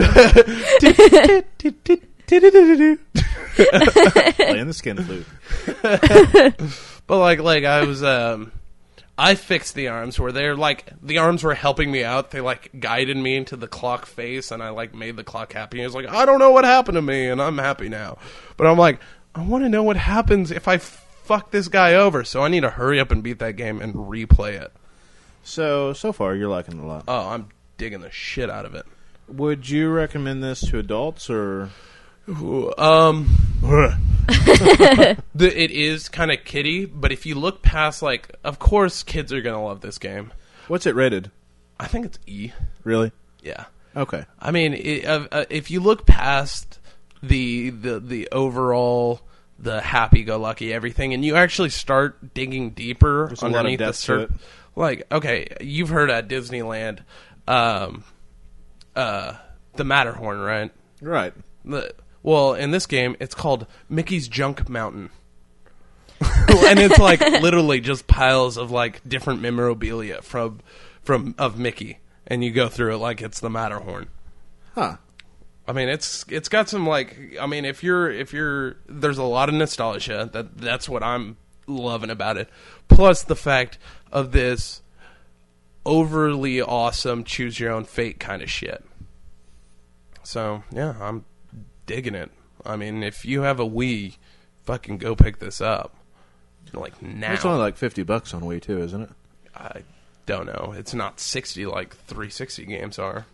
dun. Playing the skin flute. But like, like I was, um, I fixed the arms where they're like the arms were helping me out. They like guided me into the clock face, and I like made the clock happy. And it was like, I don't know what happened to me, and I'm happy now. But I'm like, I want to know what happens if I fuck this guy over. So I need to hurry up and beat that game and replay it. So, so far, you're liking it a lot. Oh, I'm digging the shit out of it. Would you recommend this to adults or? Um, the, it is kind of kiddie, but if you look past, like, of course, kids are gonna love this game. What's it rated? I think it's E. Really? Yeah. Okay. I mean, it, uh, uh, if you look past the the the overall, the happy-go-lucky everything, and you actually start digging deeper There's a lot of underneath the depth to surface, it. like, okay, you've heard at Disneyland, um, uh, the Matterhorn, right? Right. The, well, in this game, it's called Mickey's Junk Mountain. And it's like literally just piles of like different memorabilia from from of Mickey, and you go through it like it's the Matterhorn. Huh. I mean, it's it's got some like I mean, if you're if you're there's a lot of nostalgia. That that's what I'm loving about it. Plus the fact of this overly awesome choose your own fate kind of shit. So yeah, I'm digging it. I mean, if you have a Wii, fucking go pick this up. Like now. It's only like fifty bucks on Wii too, isn't it? I don't know. It's not sixty like three sixty games are.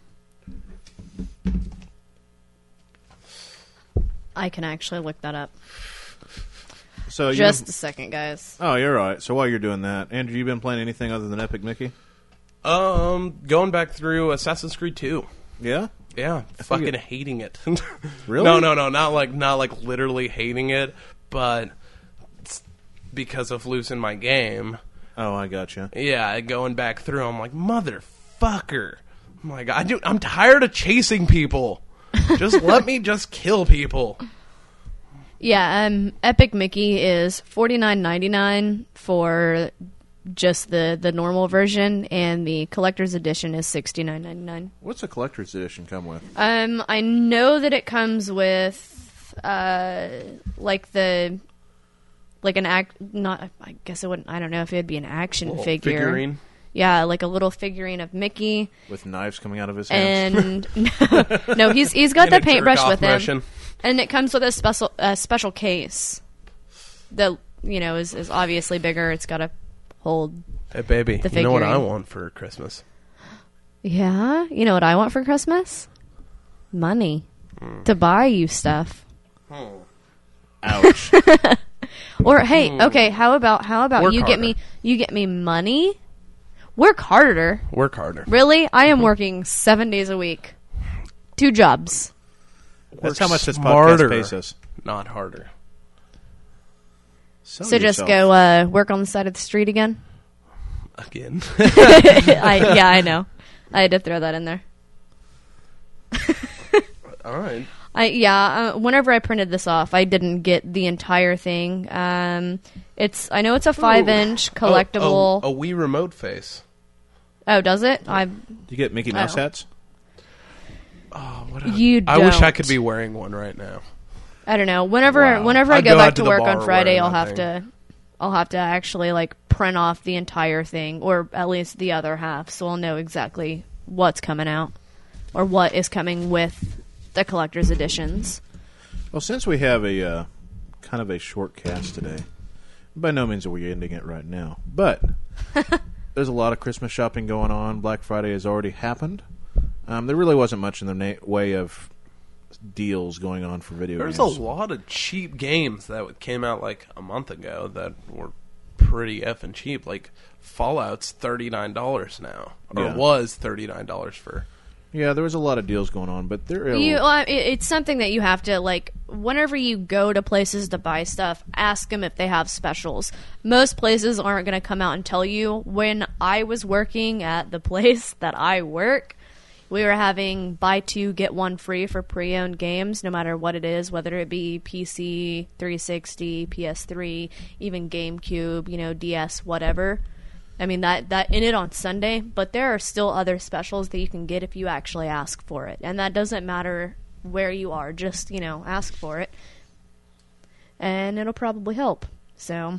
I can actually look that up. So Just you, a second, guys. oh, you're right. So while you're doing that, Andrew, you been playing anything other than Epic Mickey? Um, going back through Assassin's Creed two. Yeah. Yeah, fucking hating it. Really? No, no, no, not like not like literally hating it, but it's because of losing my game. Oh, I gotcha. Yeah, going back through, I'm like, motherfucker. I'm like, I do. I'm tired of chasing people. Just let me just kill people. Yeah, um, Epic Mickey is forty nine ninety nine for just the, the normal version, and the collector's edition is sixty-nine ninety-nine. What's a collector's edition come with? Um, I know that it comes with, uh, like the, like an act. Not, I guess it wouldn't. I don't know if it'd be an action Little figure. figurine. Yeah, like a little figurine of Mickey. With knives coming out of his hands. And no, no, he's he's got And the a paintbrush jerk-off with him, motion. and it comes with a special a special case that you know is, is obviously bigger. It's got to hold. Hey, baby, The you know what I figurine. want for Christmas? Yeah, you know what I want for Christmas? Money to buy you stuff. Ouch. Or hey, okay, how about how about Work you get harder. me you get me money? Work harder. Work harder. Really? I am working seven days a week. Two jobs. That's how much this Smarter, podcast pays us. not harder. Sell So just yourself. go uh, work on the side of the street again? Again. I, yeah, I know. I had to throw that in there. All right. I yeah. Uh, whenever I printed this off, I didn't get the entire thing. Um, it's I know it's a five-inch collectible. Oh, oh, a Wii remote face. Oh, does it? I Do you get Mickey Mouse Oh. hats? Oh, what a, You I wish I don't. could be wearing one right now. I don't know. Whenever Wow. whenever I I'd go go back out to to the work bar on Friday, wearing I'll that have to I'll have to actually like print off the entire thing, or at least the other half, so I'll know exactly what's coming out or what is coming with the collector's editions. Well, since we have a uh, kind of a short cast today, by no means are we ending it right now, but there's a lot of Christmas shopping going on. Black Friday has already happened. Um, there really wasn't much in the na- way of deals going on for video There's games. a lot of cheap games that came out like a month ago that were pretty effing cheap. Like Fallout's thirty-nine dollars now, or Yeah. was thirty-nine dollars for. Yeah, there was a lot of deals going on, but there. You, well, it, it's something that you have to like. Whenever you go to places to buy stuff, ask them if they have specials. Most places aren't going to come out and tell you. When I was working at the place that I work, we were having buy two get one free for pre-owned games, no matter what it is, whether it be P C, three sixty, P S three, even GameCube, you know, D S, whatever. I mean, that, that in it on Sunday, but there are still other specials that you can get if you actually ask for it. And that doesn't matter where you are, just, you know, ask for it. And it'll probably help. So,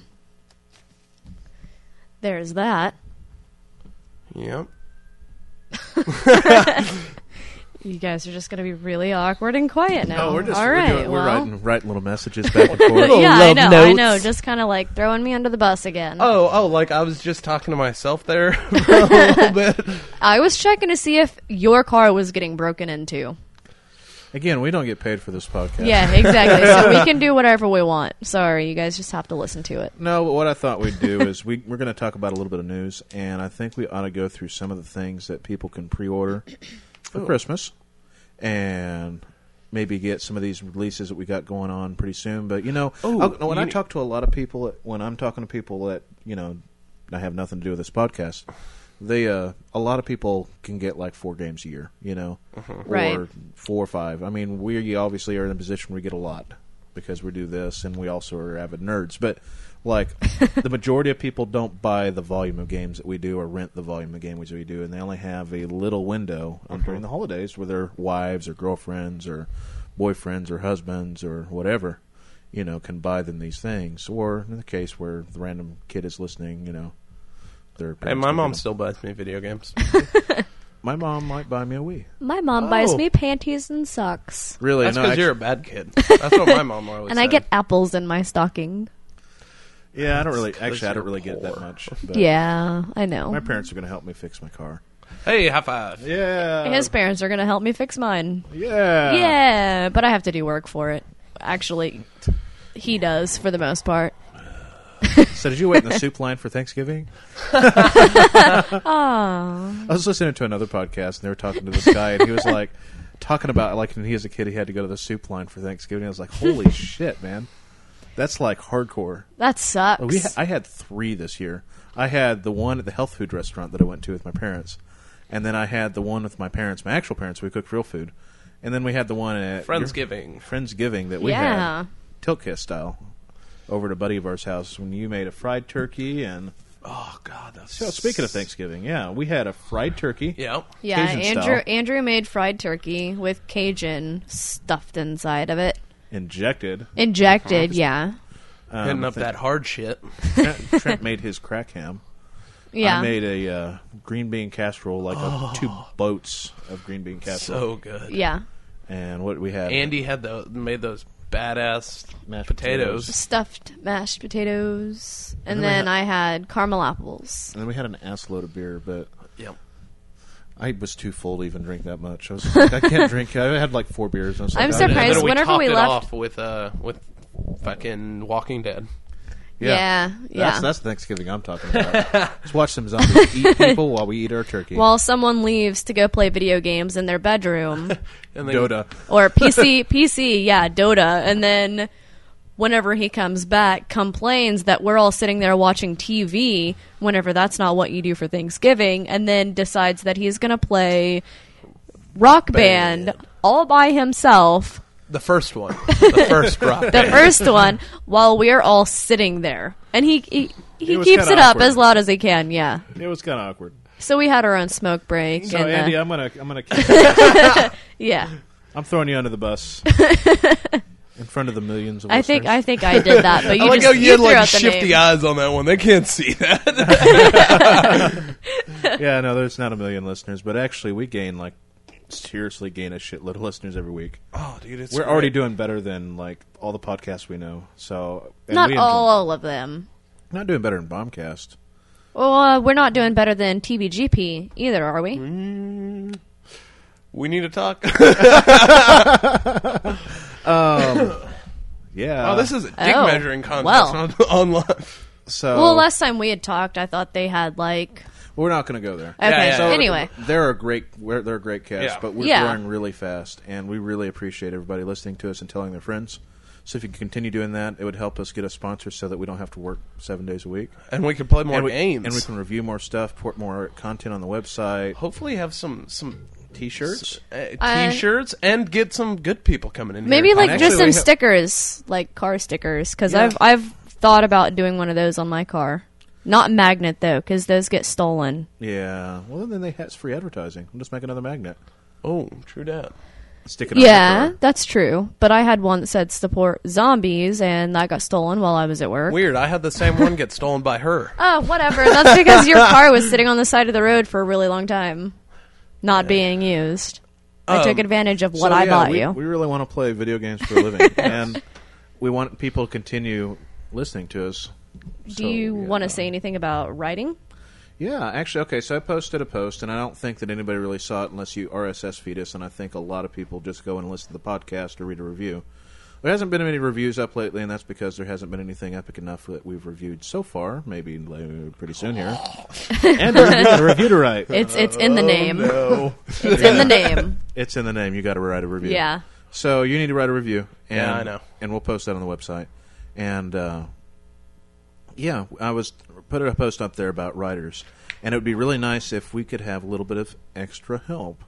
there's that. Yep. You guys are just going to be really awkward and quiet now. Oh, we're just All we're, right, doing, we're well. writing writing little messages back and forth. Yeah, I love know, I notes. know. Just kind of like throwing me under the bus again. Oh, oh, like I was just talking to myself there for a little bit. I was checking to see if your car was getting broken into. Again, we don't get paid for this podcast. Yeah, exactly. So we can do whatever we want. Sorry, you guys just have to listen to it. No, but what I thought we'd do is we, we're going to talk about a little bit of news, and I think we ought to go through some of the things that people can pre-order for Oh. Christmas, and maybe get some of these releases that we got going on pretty soon. But, you know, Oh, I'll- when I you- talk to a lot of people, when I'm talking to people that, you know, I have nothing to do with this podcast, they uh, a lot of people can get like four games a year, you know, or Right. four or five. I mean, we obviously are in a position where we get a lot because we do this, and we also are avid nerds. But like the majority of people don't buy the volume of games that we do, or rent the volume of games that we do, and they only have a little window um, during the holidays where their wives or girlfriends or boyfriends or husbands or whatever, you know, can buy them these things. Or in the case where the random kid is listening, you know. Their Hey, parents my can mom get them. still buys me video games. My mom might buy me a Wii. My mom buys Oh. me panties and socks. Really? That's no, because actu- you're a bad kid. That's what my mom always And said. I get apples in my stocking. Yeah, I don't really. It's 'cause Actually, I don't you're really get that poor. much. But Yeah, I know. My parents are going to help me fix my car. Hey, high five. Yeah. His parents are going to help me fix mine. Yeah. Yeah, but I have to do work for it. Actually, he does for the most part. So did you wait in the soup line for Thanksgiving? Aww. I was listening to another podcast, and they were talking to this guy, and he was like talking about like when he was a kid, he had to go to the soup line for Thanksgiving. I was like, holy shit, man, that's like hardcore. That sucks. We ha- I had three this year. I had the one at the health food restaurant that I went to with my parents, and then I had the one with my parents, my actual parents. We cooked real food, and then we had the one at your- Friendsgiving. Friendsgiving that we Yeah. had, tilt kiss style, over at a buddy of ours' house when you made a fried turkey and Oh God, that's So speaking of Thanksgiving, yeah, we had a fried turkey. Yep. Yeah, Cajun Andrew style. Andrew made fried turkey with Cajun stuffed inside of it. Injected. Injected, yeah. Um, Hitting I up think that hard shit. Trent, Trent made his crack ham. Yeah. I made a uh, green bean casserole, like a, two boats of green bean casserole. So good. yeah. And what we had? Andy had the made those badass Mashed potatoes. potatoes. Stuffed mashed potatoes. And, And then we then had- I had caramel apples. And then we had an ass load of beer, but Yep. I was too full to even drink that much. I was like, I can't drink. I had like four beers. I was like, I'm "Oh, surprised And then we whenever topped we it left- off with uh with fucking Walking Dead. Yeah, yeah. That's, that's Thanksgiving I'm talking about. Let's watch some zombies eat people while we eat our turkey. While someone leaves to go play video games in their bedroom. And then Dota. Or P C, P C, yeah, Dota. And then whenever he comes back, complains that we're all sitting there watching T V whenever that's not what you do for Thanksgiving, and then decides that he's going to play Rock Band. Band. all by himself, the first one, the first rock. the first one, while we're all sitting there. And he he, he It was keeps kinda it up awkward. as loud as he can, yeah. It was kind of awkward. So we had our own smoke break. So and, uh, Andy, I'm gonna, I'm gonna, keep, yeah. I'm throwing you under the bus in front of the millions of I think listeners. I think I did that, but you I like just how you you had threw like out the shifty name. eyes on that one. They can't see that. Yeah, no, there's not a million listeners, but actually, we gain like seriously gain a shitload of listeners every week. Oh, dude, it's We're great. already doing better than like all the podcasts we know. So and Not we enjoy- all of them. not doing better than Bombcast. Well, uh, we're not doing better than T B G P either, are we? We need to talk. Yeah. Oh, this is a dick Oh, measuring contest well. on, online. so. Well, last time we had talked, I thought they had like. we're not going to go there. Okay, yeah, so yeah. anyway, They're a great, we're, they're a great cast, Yeah. but we're Yeah. growing really fast, and we really appreciate everybody listening to us and telling their friends. So if you can continue doing that, it would help us get a sponsor so that we don't have to work seven days a week. And we can play more and we, games. and we can review more stuff, put more content on the website, hopefully have some some T-shirts. uh, Uh, t-shirts and get some good people coming in maybe here. like actually, just some we ha- stickers, like car stickers, because Yeah. I've I've thought about doing one of those on my car. Not magnet though, because those get stolen. Yeah. Well, then they has free advertising. We'll just make another magnet. Oh, true that. Stick it on Yeah, the car. that's true. But I had one that said support zombies, and that got stolen while I was at work. Weird. I had the same one get stolen by her. Oh, whatever. That's because your car was sitting on the side of the road for a really long time, not being used. I Um, took advantage of what So, I yeah, bought we, you. We really want to play video games for a living, and we want people to continue listening to us. Do So, you yeah. want to say anything about writing? Yeah, actually, okay, so I posted a post, and I don't think that anybody really saw it unless you R S S feed us, and I think a lot of people just go and listen to the podcast or read a review. There hasn't been many reviews up lately, and that's because there hasn't been anything epic enough that we've reviewed so far. Maybe uh, pretty soon here. And a review, a review to write. It's it's in the name. No. It's in the name. It's in the name. You got to write a review. Yeah. So you need to write a review. And, Yeah, I know. And we'll post that on the website. And uh, yeah, I was put a post up there about writers, and it would be really nice if we could have a little bit of extra help.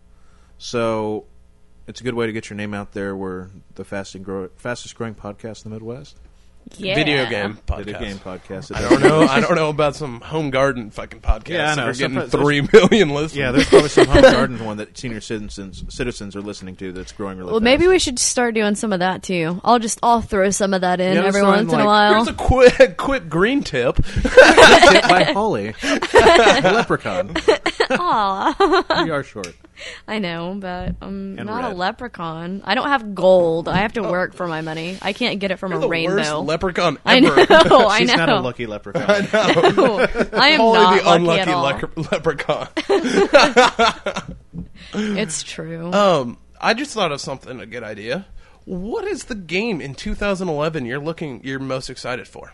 So it's a good way to get your name out there. We're the fastest, grow- fastest growing podcast in the Midwest. Yeah. Video game podcast. Video game podcast. I don't know. I don't know about some home garden fucking podcasts Yeah, I know. that are getting Sometimes three million listeners. Yeah, there's probably some home garden one that senior citizens citizens are listening to that's growing really Well, fast. maybe we should start doing some of that too. I'll just I'll throw some of that in Yeah, let's every throw in, once in a like- while. Here's a quick, quick green tip. Tip by Holly, the leprechaun. Aw. We are short. I know, but I'm And not a red. leprechaun. I don't have gold. I have to work for my money. I can't get it from You're a the rainbow. worst leprechaun I ever. know. I She's know. not a lucky leprechaun. No, I am Only not the lucky unlucky at all. lepre- leprechaun. It's true. Um, I just thought of something, a good idea. What is the game in two thousand eleven you're looking, you're most excited for?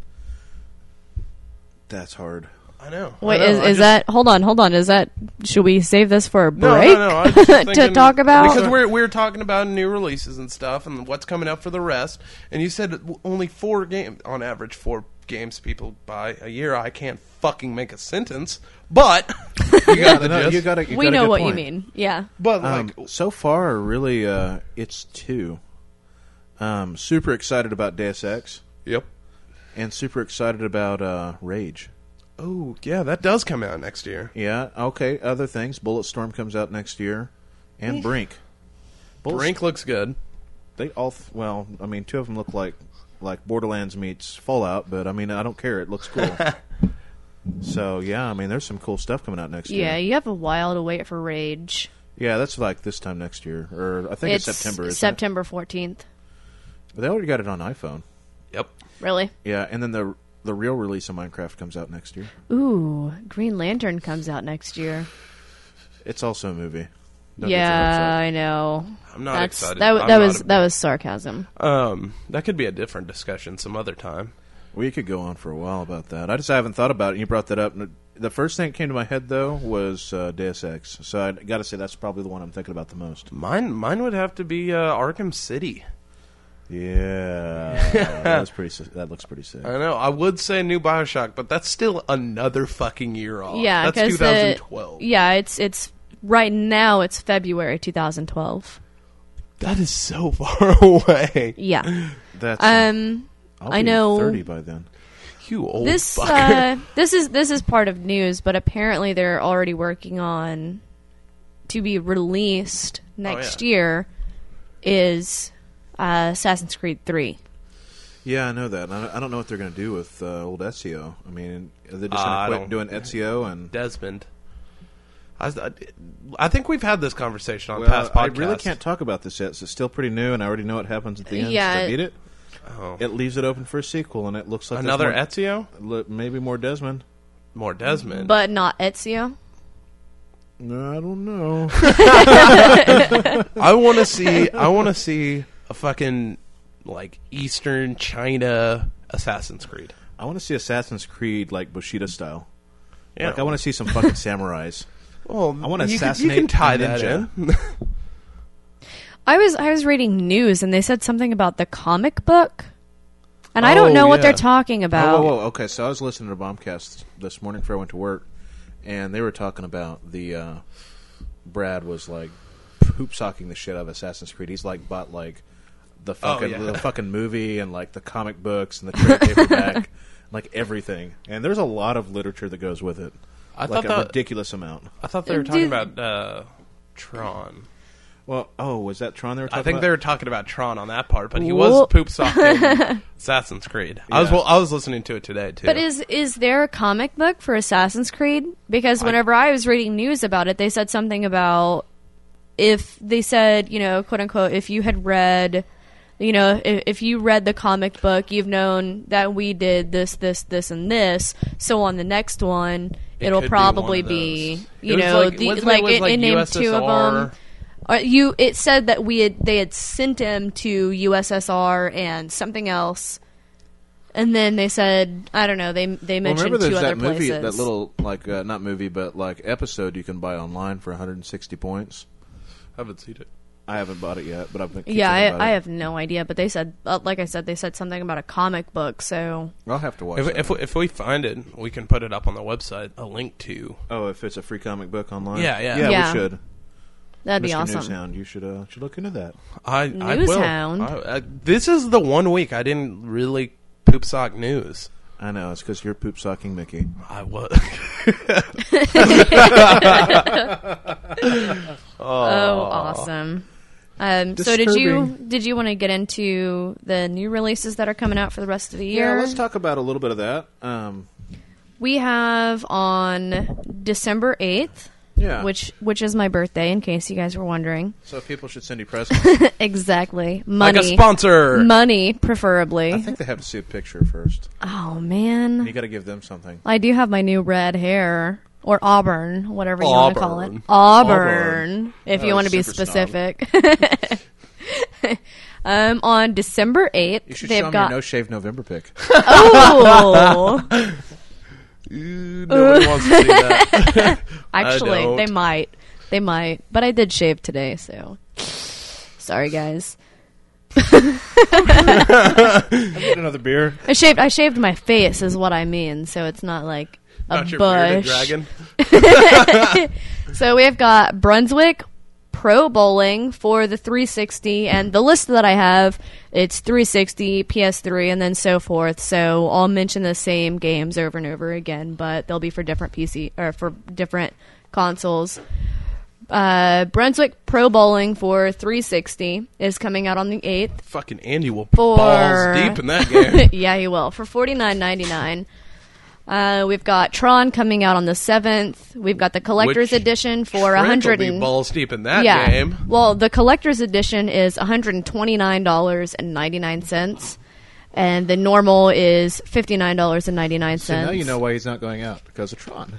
That's hard. I know. Wait, I know. is I is just- that? Hold on, hold on. Is that? Should we save this for a No, break no, no. I was just to thinking- talk about? because we're we're talking about new releases and stuff and what's coming out for the rest. And you said only four games on average, four games people buy a year. I can't fucking make a sentence, but you got the No, gist. you got a, you we got a know good what you point. mean. Yeah. But Um, like, so far, really, uh, it's two. Um, super excited about Deus Ex, yep. and super excited about uh, Rage. Oh, yeah, that does come out next year. Yeah, okay. Other things. Bulletstorm comes out next year. And Brink. Bullets- Brink looks good. They all, th- well, I mean, two of them look like like Borderlands meets Fallout, but I mean, I don't care. It looks cool. So, yeah, I mean, there's some cool stuff coming out next year. Yeah, you have a while to wait for Rage. Yeah, that's like this time next year. Or I think it's, It's September. Isn't September fourteenth. it? But they already got it on iPhone. Yep. Really? Yeah, and then the the real release of Minecraft comes out next year. Ooh, Green Lantern comes out next year. It's also a movie. Don't get your Yeah, hopes up. I know. I'm not That's, excited. That, I'm that not was a- that was sarcasm. Um, that could be a different discussion some other time. We could go on for a while about that. I just haven't thought about it. And you brought that up. The first thing that came to my head, though, was uh, Deus Ex. So I got to say that's probably the one I'm thinking about the most. Mine, mine would have to be uh, Arkham City. Yeah, that was pretty. si- That looks pretty sick. I know. I would say new Bioshock, but that's still another fucking year off. Yeah, that's because twenty twelve. Yeah, it's it's right now. It's February twenty twelve. That is so far away. Yeah. That's. Um. I'll I be know- thirty by then. You old This fucker. uh, this is this is part of news, but apparently they're already working on to be released next yeah. year is uh, Assassin's Creed three. Yeah, I know that. I I don't know what they're going to do with uh, old Ezio. I mean, are they just Uh, I going to don't- quit doing Ezio? And Desmond. I, was- I, I think we've had this conversation on well, past I podcasts. really can't talk about this yet. It's still pretty new, and I already know what happens at the end. Yeah, Since I it- beat it. Oh. It leaves it open for a sequel, and it looks like there's Another more, Ezio? li- maybe more Desmond. More Desmond. But not Ezio. No, I don't know. I want to see. I want to see a fucking like Eastern China Assassin's Creed. I want to see Assassin's Creed like Bushido style. Yeah. Like I want to see some fucking samurais. Well, I wanna you could- assassinate You can tie a that ninja. in. I was I was reading news and they said something about the comic book, and I Oh, don't know what yeah. they're talking about. Oh, whoa, whoa, okay. So I was listening to Bombcast this morning before I went to work, and they were talking about the uh, Brad was like hoop socking the shit out of Assassin's Creed. He's like bought like the fucking yeah. the fucking movie and like the comic books and the trade paperback, like everything. And there's a lot of literature that goes with it. I like thought a that. ridiculous amount. I thought they were Dude. talking about uh, Tron. Well, oh, was that Tron they were talking I think about? they were talking about Tron on that part, but he Whoa. was poop socking Assassin's Creed. I was Yeah. well, I was listening to it today too. But is is there a comic book for Assassin's Creed? Because whenever I, was reading news about it, they said something about if they said, you know, quote unquote, if you had read, you know, if, if you read the comic book, you've known that we did this, this, this, and this. So on the next one, It it'll could be probably one of be, those. you It was know, like- the, wasn't it like was it, like it named U S S R? two of them. Or you, it said that we had they had sent him to U S S R and something else. And then they said, I don't know, they they Well, mentioned remember two there's other that movie, places. that little like uh, not movie, but like episode you can buy online for one hundred sixty points. I haven't seen it. I haven't bought it yet, but I've been. keep yeah, thinking about I, I it. have no idea, but they said, uh, like I said, they said something about a comic book. So I'll have to watch. If, that. if, if we find it, we can put it up on the website. A link to. oh, if it's a free comic book online, Yeah, yeah. yeah, Yeah. we should. that'd be Mister awesome. Newshound, you should uh, should look into that. I, I will. Newshound. I, I, this is the one week I didn't really poop sock news. I know it's because you're poop socking Mickey. I was. Oh, awesome. Um, so did you Disturbing. did you want to get into the new releases that are coming out for the rest of the Yeah, year? let's talk about a little bit of that. Um, We have on December eighth, yeah, which which is my birthday, in case you guys were wondering. so people should send you presents. Exactly, Like money, a sponsor. money, preferably. I think they have to see a picture first. Oh You man, got to give them something. I do have my new red hair. Or auburn, whatever you want to call it. Auburn. Auburn, if Oh, you want to be super snob. specific. um, on December eighth, You should they've show them got. your no shave November pic. Oh! Ooh, nobody wants to see that. Actually, don't. they might. They might. But I did shave today, so. Sorry, guys. I'm getting another beer. I shaved I shaved my face, is what I mean, so it's not like a Not your bearded bush. dragon. So we've got Brunswick, Pro Bowling for the three sixty, and the list that I have, it's three sixty, P S three, and then so forth. So I'll mention the same games over and over again, but they'll be for different P C or for different consoles. Uh, Brunswick Pro Bowling for three sixty is coming out on the eighth. Fucking Andy will For- balls deep in that game. Yeah, he will. For forty-nine ninety-nine. Uh, we've got Tron coming out on the seventh. We've got the Collector's Which Edition for Trent one hundred will be and balls deep in that yeah. game. Well, the Collector's Edition is one hundred twenty-nine dollars and ninety-nine cents, and the normal is fifty-nine dollars and ninety-nine So cents. now you know why he's not going out, because of Tron.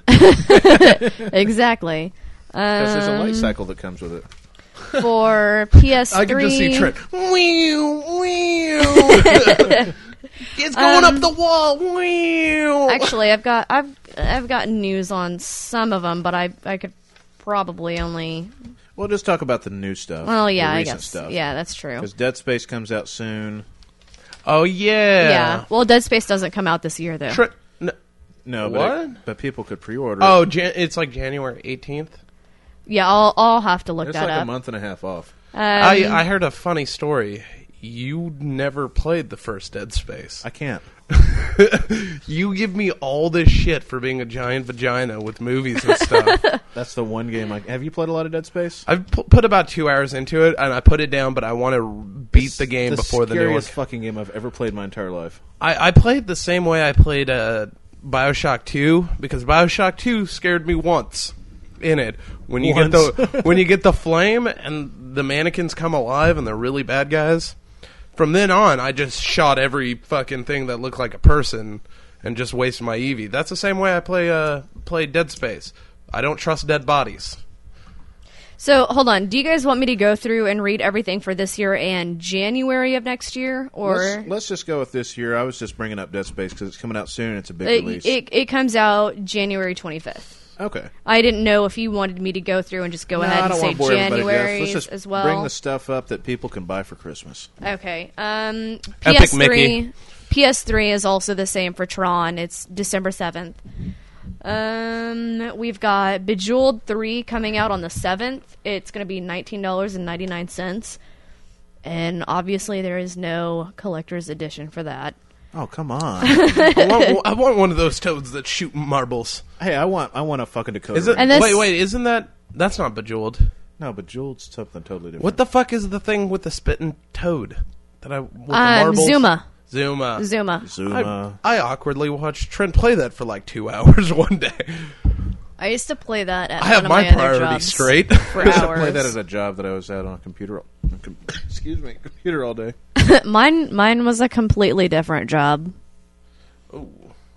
Exactly. Because there's a Um, light cycle that comes with it. For P S three, I can just see Trent. Whew, whew. It's going Um, up the wall. Whew. Actually, I've got I've I've gotten news on some of them, but I I could probably only. We'll just talk about the new stuff. Well, yeah, the I recent guess. stuff. Yeah, that's true. Because Dead Space comes out soon. Oh yeah. Yeah. Well, Dead Space doesn't come out this year though. Trent. No. No, but, What? it, but people could pre-order. Oh, it. Jan- it's like January eighteenth. Yeah, I'll I'll have to look It's that like up. a month and a half off. Um, I I heard a funny story. You never played the first Dead Space. I can't. You give me all this shit for being a giant vagina with movies and stuff. That's the one game I... Have you played a lot of Dead Space? I've pu- put about two hours into it, and I put it down, but I want to beat the game the before the new one. scariest fucking game I've ever played in my entire life. I, I played the same way I played uh, Bioshock two, because Bioshock two scared me once in it. When you Once. get the when you get the flame and the mannequins come alive and they're really bad guys. From then on, I just shot every fucking thing that looked like a person and just wasted my Eevee. That's the same way I play uh, play Dead Space. I don't trust dead bodies. So hold on. Do you guys want me to go through and read everything for this year and January of next year, or Let's, let's just go with this year. I was just bringing up Dead Space because it's coming out soon. And it's a big it, release. it it comes out January twenty-fifth? Okay. I didn't know if you wanted me to go through and just go No, ahead I and don't say want to bore everybody to death. January Let's just as well. bring the stuff up that people can buy for Christmas. Okay. Um, Epic P S three. Mickey. P S three is also the same for Tron. It's December seventh. Um, we've got Bejeweled three coming out on the seventh. It's going to be nineteen dollars and ninety-nine cents. And obviously there is no collector's edition for that. Oh, come on. I, want, I want one of those toads that shoot marbles. Hey, I want I want a fucking Dakota. Is it? And this- wait, wait, isn't that... That's not Bejeweled. No, but Juled's something totally different. What the fuck is the thing with the spitting toad? That I with the Um, marbles? Zuma. Zuma. Zuma. Zuma. I, I awkwardly watched Trent play that for like two hours one day. I used to play that at I have one of my my, other priorities jobs straight. for I used to hours. play that at a job that I was at on a computer. on com- Excuse me, computer all day. mine, mine was a completely different job. Ooh.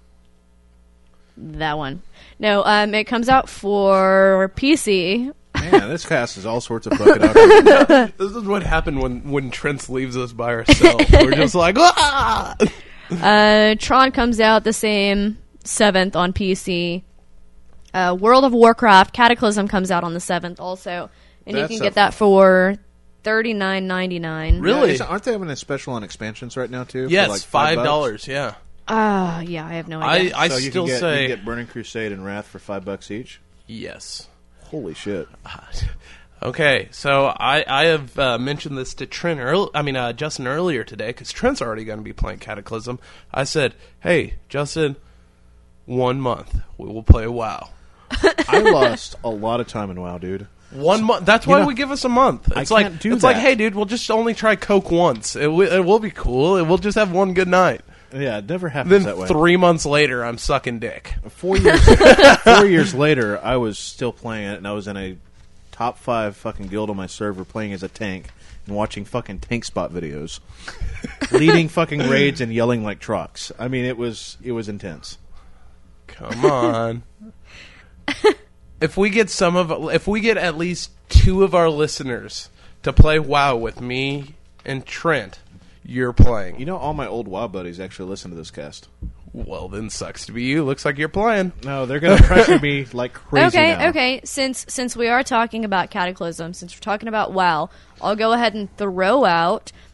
That one. No, um, it comes out for P C. Man, this cast is all sorts of fucking awkward. This is what happened when when Trent leaves us by ourselves. We're just like, ah! Uh, Tron comes out the same seventh on P C. Uh, World of Warcraft Cataclysm comes out on the seventh also, and That's you can a- get that for thirty-nine ninety-nine. Really? Yeah, isn't- aren't they having a special on expansions right now too? for Yes, like five bucks? dollars. Yeah, Ah, yeah, I have no I idea. I So you still can get, say you can get Burning Crusade and Wrath for five bucks each. yes. Holy shit! Okay, so I I have uh, mentioned this to Trent earl- I mean uh, Justin earlier today because Trent's already going to be playing Cataclysm. I said, hey Justin, one month we will play WoW. I lost a lot of time in WoW, dude. One month. That's You why know, we give us a month. I It's like can't do it's like, that. hey, dude, we'll just only try Coke once. It, w- it will be cool. It, we'll just have one good night. Yeah, it never happens Then that way. three months later, I'm sucking dick. Four years, four years later, I was still playing it, and I was in a top five fucking guild on my server playing as a tank and watching fucking tank spot videos, leading fucking raids and yelling like trucks. I mean, it was it was intense. Come on. If we get some of, if we get at least two of our listeners to play WoW with me and Trent, you're playing. You know, all my old WoW buddies actually listen to this cast. Well, then sucks to be you. Looks like you're playing. No, they're gonna pressure me like crazy. Okay, now. okay. Since since we are talking about Cataclysm, since we're talking about WoW, I'll go ahead and throw out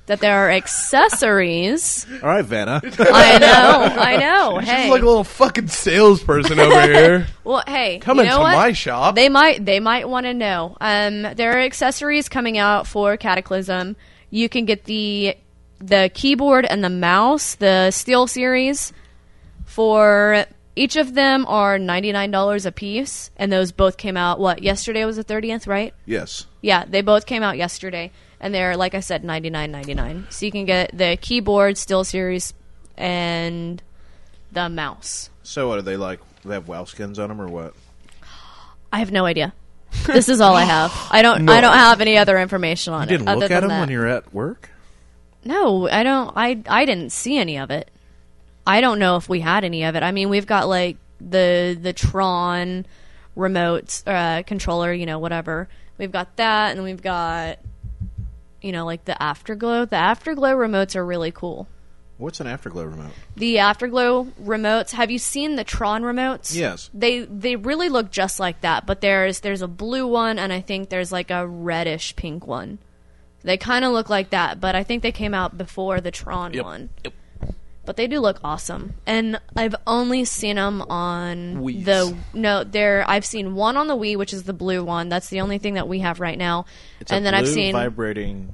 that there are accessories. All right, Vanna. I know, I know. She's Hey, like a little fucking salesperson over here. well, hey, Come you into know what? my shop. They might, they might want to know. Um, there are accessories coming out for Cataclysm. You can get the the keyboard and the mouse, the Steel series. For each of them are ninety-nine dollars a piece, and those both came out. What yesterday was the thirtieth, right? Yes. Yeah, they both came out yesterday, and they're, like I said, ninety-nine ninety-nine. So you can get the keyboard, Steel series, and the mouse. So what are they like? They have WoW skins on them or what? I have no idea. This is all I have. I don't. No. I don't have any other information on You it. didn't other look at than them that. when you were at work? No, I don't. I I didn't see any of it. I don't know if we had any of it. I mean, we've got like the the Tron remote uh, controller, you know, whatever. We've got that, and then we've got, you know, like the Afterglow. The Afterglow remotes are really cool. What's an Afterglow remote? The Afterglow remotes. Have you seen the Tron remotes? Yes. They they really look just like that, but there's there's a blue one, and I think there's like a reddish pink one. They kind of look like that, but I think they came out before the Tron Yep. one. Yep. But they do look awesome, and I've only seen them on Wii's. the no. There, I've seen one on the Wii, which is the blue one. That's the only thing that we have right now. It's and a then blue I've seen vibrating.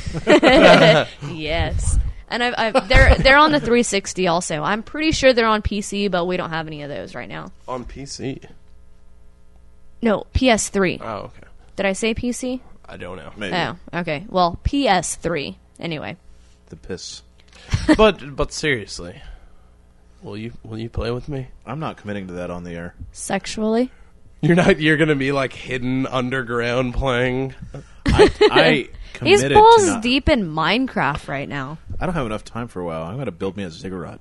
yes, and I've, I've they're they're on the three sixty also. I'm pretty sure they're on P C, but we don't have any of those right now. On P C. No, P S three. Oh, okay. Did I say P C? I don't know. Maybe. Oh, okay. Well, P S three. Anyway. The piss. but but seriously, will you will you play with me? I'm not committing to that on the air. Sexually? You're not. You're gonna be like hidden underground playing. I, I He's committed balls to not. deep in Minecraft right now. I don't have enough time for a while. I'm going to build me a ziggurat.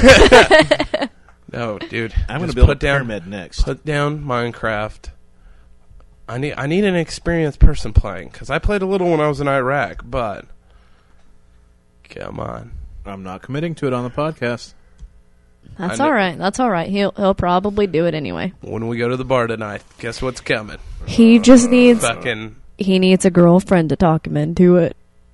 No, dude. I'm going to Just build put a down, pyramid next. Put down Minecraft. I need I need an experienced person playing because I played a little when I was in Iraq, but come on. I'm not committing to it on the podcast. That's I kn- all right. That's all right. He'll he'll probably do it anyway. When we go to the bar tonight, guess what's coming? He just needs Fucking. he needs a girlfriend to talk him into it.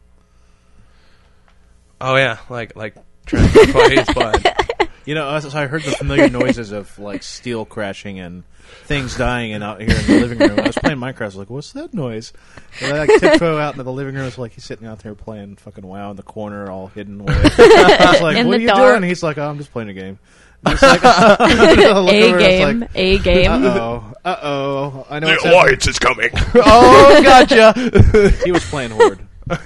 Oh yeah, like like trying to play his butt. You know, as I heard the familiar noises of like steel crashing and things dying, and out here in the living room, I was playing Minecraft. I was like, "What's that noise?" And I like tiptoe out into the living room. It's like he's sitting out there playing fucking WoW in the corner, all hidden away. I was like, In "What the are you dark. doing?" He's like, "Oh, I'm just playing a game." And it's like, a A game, a game. Uh oh, uh oh. I know. The what's happening. alliance is coming. Oh, gotcha. He was playing Horde.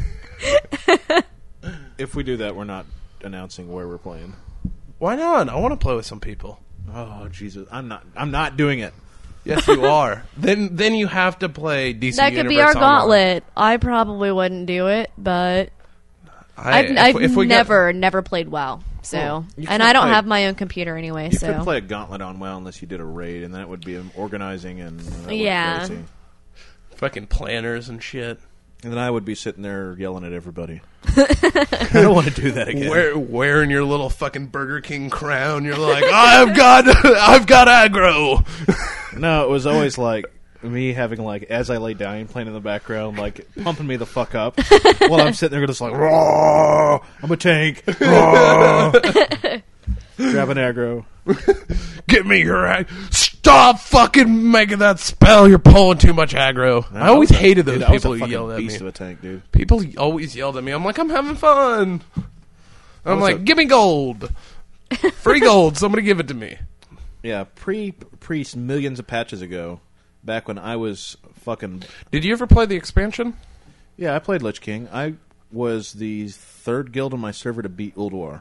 If we do that, we're not announcing where we're playing. Why not? I want to play with some people. Oh Jesus, I'm not. I'm not doing it. Yes, you are. then then you have to play D C That could be Universe our Online. gauntlet. I probably wouldn't do it, but I, I've, if- I've if we get- never never played WoW. So, Well, you and could I don't play- have my own computer anyway. You so couldn't play a gauntlet on WoW unless you did a raid, and that would be organizing and that would be Yeah. crazy. fucking planners and shit. And then I would be sitting there yelling at everybody. I don't want to do that again. Wear, wearing your little fucking Burger King crown, you're like, I've got, I've got aggro. No, it was always like me having like as I lay dying playing in the background, like pumping me the fuck up while I'm sitting there just like, "Raw, I'm a tank." Raw. Grab an aggro. Give me your ag- stop fucking making that spell. You're pulling too much aggro. I always was a- hated those dude, I was a people who fucking yelled at me. beast of a tank, dude. People always yelled at me. I'm like, I'm having fun. I'm was like, a- give me gold. Free gold. Somebody give it to me. Yeah, pre pre millions of patches ago, back when I was fucking. Did you ever play the expansion? Yeah, I played Lich King. I was the third guild on my server to beat Ulduar.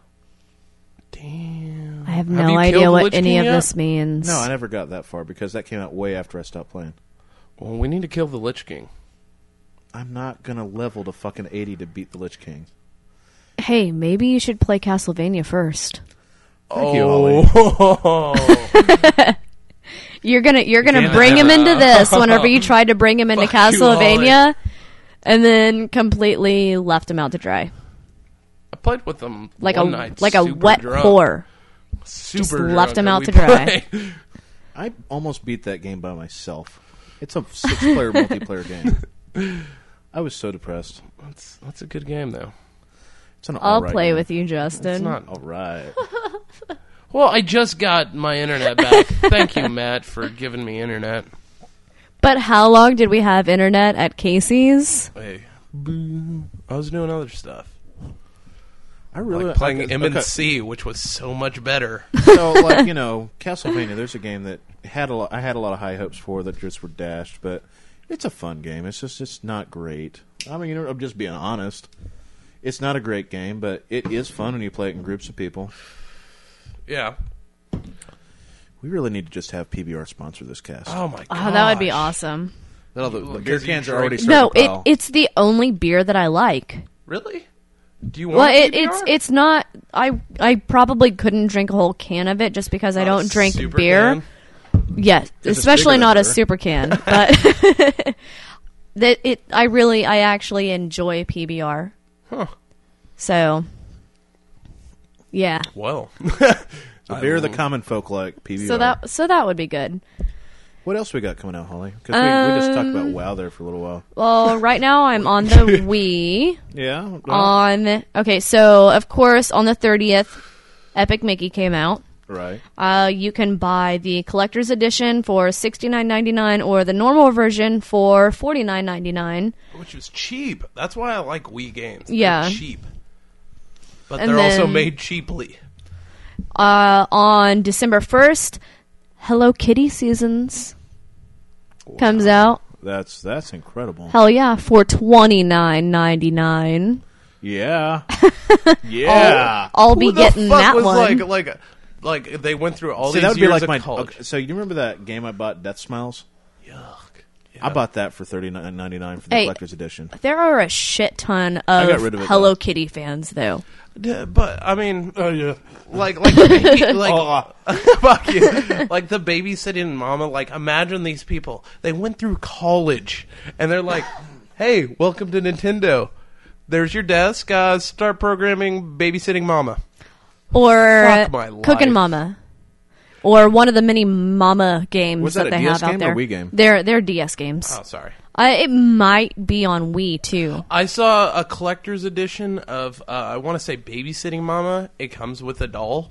Damn. I have Have no you idea killed what Lich any King of yet? this means. No, I never got that far because that came out way after I stopped playing. Well, we need to kill the Lich King. I'm not gonna level to fucking eighty to beat the Lich King. Hey, maybe you should play Castlevania first. Thank you, Holly. Oh. You're gonna you're gonna can't bring him have- into this whenever you tried to bring him into Fuck you, Castlevania, and then completely left him out to dry, I played with them like one a night, like a super wet drunk. whore. Super Just drunk, left him and out we to dry. played. I almost beat that game by myself. It's a six-player multiplayer game. I was so depressed. That's that's a good game though. It's an I'll all right play game. with you, Justin. It's not. All right. Well, I just got my internet back. Thank you, Matt, for giving me internet. But how long did we have internet at Casey's? Hey, boo. I was doing other stuff. I really Like playing okay. M and C, which was so much better. So, like, you know, Castlevania, there's a game that had a lot, I had a lot of high hopes for that just were dashed, but it's a fun game. It's just it's not great. I mean, you know, I'm just being honest. It's not a great game, but it is fun when you play it in groups of people. Yeah. We really need to just have P B R sponsor this cast. Oh, my God. Oh, that would be awesome. That'll, the, the Because beer you cans are drink- already starting No, to it, pile. it's the only beer that I like. Really? Do you want Well, it, P B R? it's it's not. I I probably couldn't drink a whole can of it just because I Not a don't drink super beer. can? Yes, it's especially bigger not than a beer. super can. But that it, I really, I actually enjoy P B R. Huh. So, yeah. Well. The beer the common folk like, P B R. So that so that would be good. What else we got coming out, Holly? Because we, we just talked about Um, WoW there for a little while. Well, right now I'm on the Wii. Yeah. well, On okay, so of course on the thirtieth, Epic Mickey came out. right. Uh, you can buy the collector's edition for sixty-nine ninety-nine or the normal version for forty-nine ninety-nine. Which is cheap. That's why I like Wii games. Yeah. They're cheap. But And they're also then- made cheaply. Uh, on December first, Hello Kitty Seasons comes out. That's that's incredible. Hell yeah, for twenty-nine ninety-nine. Yeah. Yeah. I'll Who be the getting fuck that was one. like like like they went through all See, these that would be years like of my. college. Okay, so you remember that game I bought, Death Smiles? Yuck. I bought that for thirty-nine ninety-nine for the Hey. collector's edition. There are a shit ton got of rid of it, Hello though. Kitty fans, though. Yeah, but I mean, oh yeah, like like the, like fuck you, like the babysitting mama. Like imagine these people. They went through college and they're like, "Hey, welcome to Nintendo. There's your desk. Uh, start programming babysitting mama." Or Fuck my Cooking life. Mama. Or one of the many Mama games Was that that, a they D S have out game there. or Wii game? They're they're D S games. Oh, sorry. Uh, it might be on Wii too. I saw a collector's edition of uh, I want to say babysitting mama. It comes with a doll.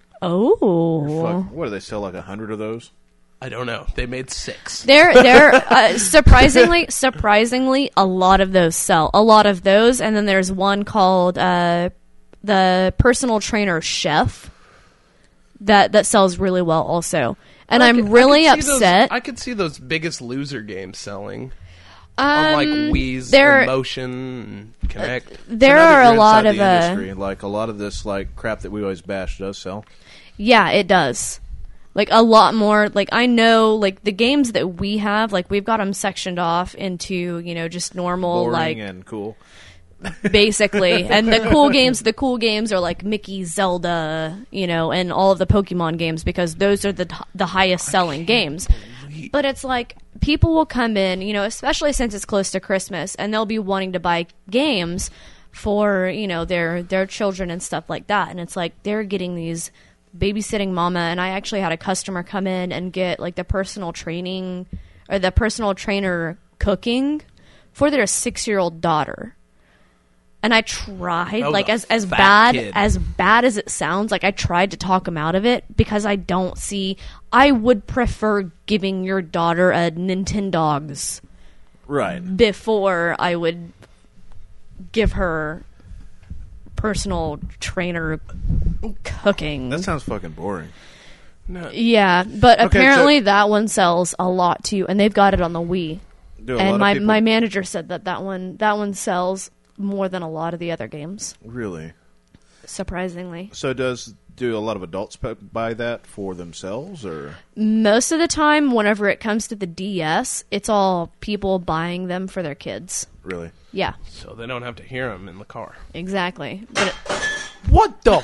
Oh, Fuck, what do they sell? Like a hundred of those? I don't know. They made six. they're they're uh, surprisingly surprisingly a lot of those sell. A lot of those, and then there's one called uh, the Personal Trainer Chef that that sells really well also. And I I'm could- I really could see those- upset. I could see those Biggest Loser games selling. um, on like Wii's there- and Motion and Connect. there So now that are you're a lot inside of the uh, industry, like a lot of this like crap that we always bash does sell. yeah, it does. Like a lot more. Like I know, like the games that we have, like we've got them sectioned off into you know just normal Boring like and cool. basically. And the cool games, the cool games are like Mickey, Zelda, you know, and all of the Pokemon games because those are the the highest selling games. But it's like people will come in, you know, especially since it's close to Christmas, and they'll be wanting to buy games for you know their their children and stuff like that. And it's like they're getting these babysitting mama, and I actually had a customer come in and get like the personal training or the personal trainer cooking for their six year old daughter. And I tried, That was like a as as fat bad kid. as bad as it sounds, like I tried to talk him out of it because I don't see. I would prefer giving your daughter a Nintendogs Right. before I would give her personal trainer cooking. That sounds fucking boring. No, Yeah, but Okay, apparently that one sells a lot too, and they've got it on the Wii. Do a lot And of my people- my manager said that that one that one sells more than a lot of the other games, Really? surprisingly. So does do a lot of adults p- buy that for themselves or? Most of the time, whenever it comes to the D S, it's all people buying them for their kids. Really? Yeah, so they don't have to hear them in the car. exactly. But it, What the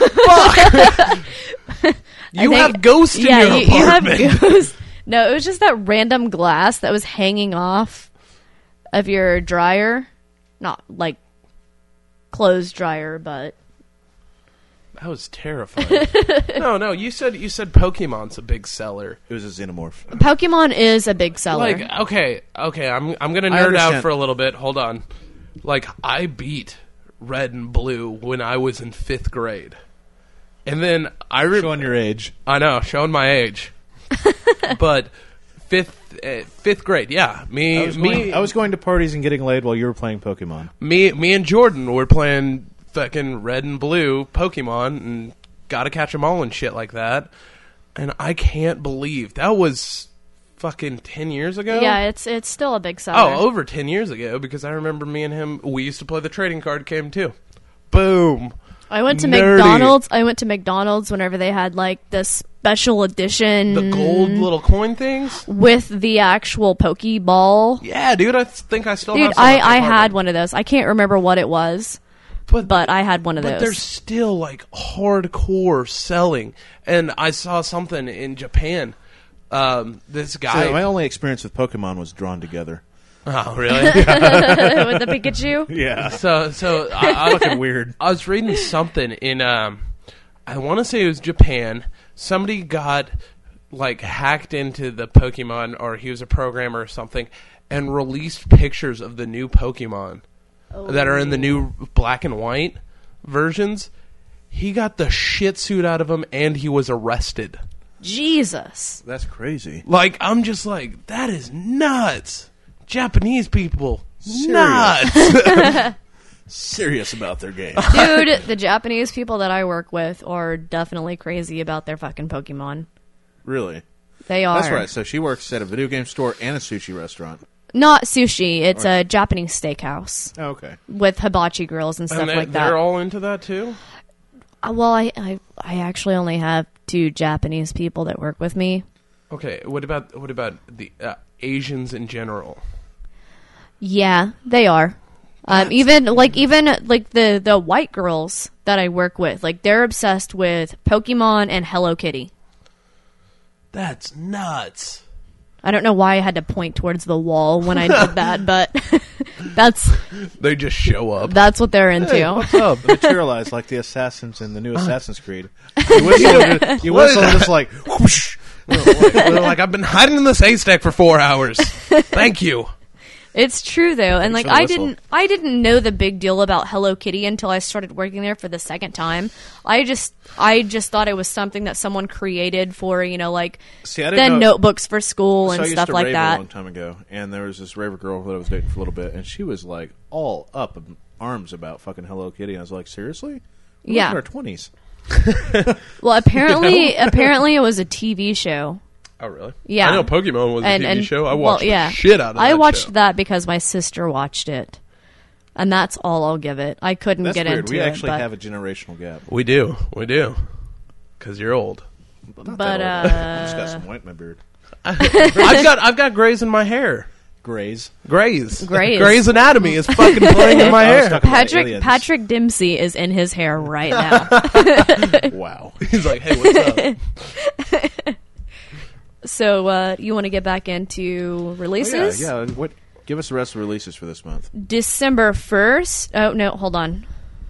fuck? You I have think- ghosts in yeah, your you, you have apartment. ghosts. No, it was just that random glass that was hanging off of your dryer. Not like clothes dryer, but That was terrifying. no, no. You said you said Pokemon's a big seller. It was a xenomorph. Pokemon is a big seller. Like, okay, okay. I'm I'm gonna I nerd out understand. for a little bit. Hold on. Like, I beat Red and Blue when I was in fifth grade. And then I re- Showing your age. I know, showing my age. But fifth uh, fifth grade, yeah. Me I was, me going, I was going to parties and getting laid while you were playing Pokemon. me me and Jordan were playing fucking Red and Blue Pokemon and Gotta Catch 'Em All and shit like that. And I can't believe that was fucking ten years ago. Yeah, it's it's still a big seller. Oh, over ten years ago, because I remember me and him, we used to play the trading card game too. Boom. I went to Nerdy. McDonald's. I went to McDonald's whenever they had like the special edition, The gold little coin things? with the actual Pokeball. Yeah, dude, I think I still Dude, have some I, at the I had apartment. one of those. I can't remember what it was, But, but I had one of but those. they're still like hardcore selling. And I saw something in Japan. Um, this guy. So my only experience with Pokemon was Drawn Together. Oh, really? With the Pikachu. Yeah. so, so I, I, Fucking weird. I was reading something in, um, I want to say it was Japan. Somebody got, like, hacked into the Pokemon, or he was a programmer or something, and released pictures of the new Pokemon that are in the new black and white versions. He got the shit suit out of him, and he was arrested. Jesus. That's crazy. Like, I'm just like, that is nuts. Japanese people, Serious. nuts. Serious about their game. Dude, the Japanese people that I work with are definitely crazy about their fucking Pokemon. Really? They are. That's right. So she works at a video game store and a sushi restaurant. Not sushi. It's a Japanese steakhouse Oh, okay. with hibachi grills and stuff and they, like that. they're all into that too? Uh, well, I, I I actually only have two Japanese people that work with me. Okay, what about what about the uh, Asians in general? Yeah, they are. Um, even like even like the the white girls that I work with, like they're obsessed with Pokemon and Hello Kitty. That's nuts. I don't know why I had to point towards the wall when I did that, but that's They just show up. that's what they're into. What's up? Materialize like the assassins in the new Assassin's Creed. You whistle, and- you whistle and just like whoosh. They're like, I've been hiding in this haystack for four hours. Thank you. It's true though, and like Should I whistle. didn't, I didn't know the big deal about Hello Kitty until I started working there for the second time. I just, I just thought it was something that someone created for, you know, like See, I didn't the know- notebooks for school So and I used stuff to like rave that. a long time ago, and there was this raver girl that I was dating for a little bit, and she was like all up in arms about fucking Hello Kitty. And I was like, seriously? We're Yeah. in our twenties. Well, apparently, apparently it was a T V show. Oh, really? Yeah. I know Pokemon was And, a T V and show. I well, watched yeah. the shit out of I that watched show. that because my sister watched it, and that's all I'll give it. I couldn't That's get weird. into We it, actually but, have a generational gap. We do. We do. Because you're old. Not But, that old. uh, I just got some white in my beard. I've got I've got grays in my hair. Grays. Grays. Grays. Gray's Anatomy is fucking playing in my I was hair. talking about Patrick aliens. Patrick Dempsey is in his hair right now. Wow. He's like, hey, what's up? So, uh, you want to get back into Oh, yeah, releases? yeah. What? Give us the rest of the releases for this month. December first. Oh, no, hold on.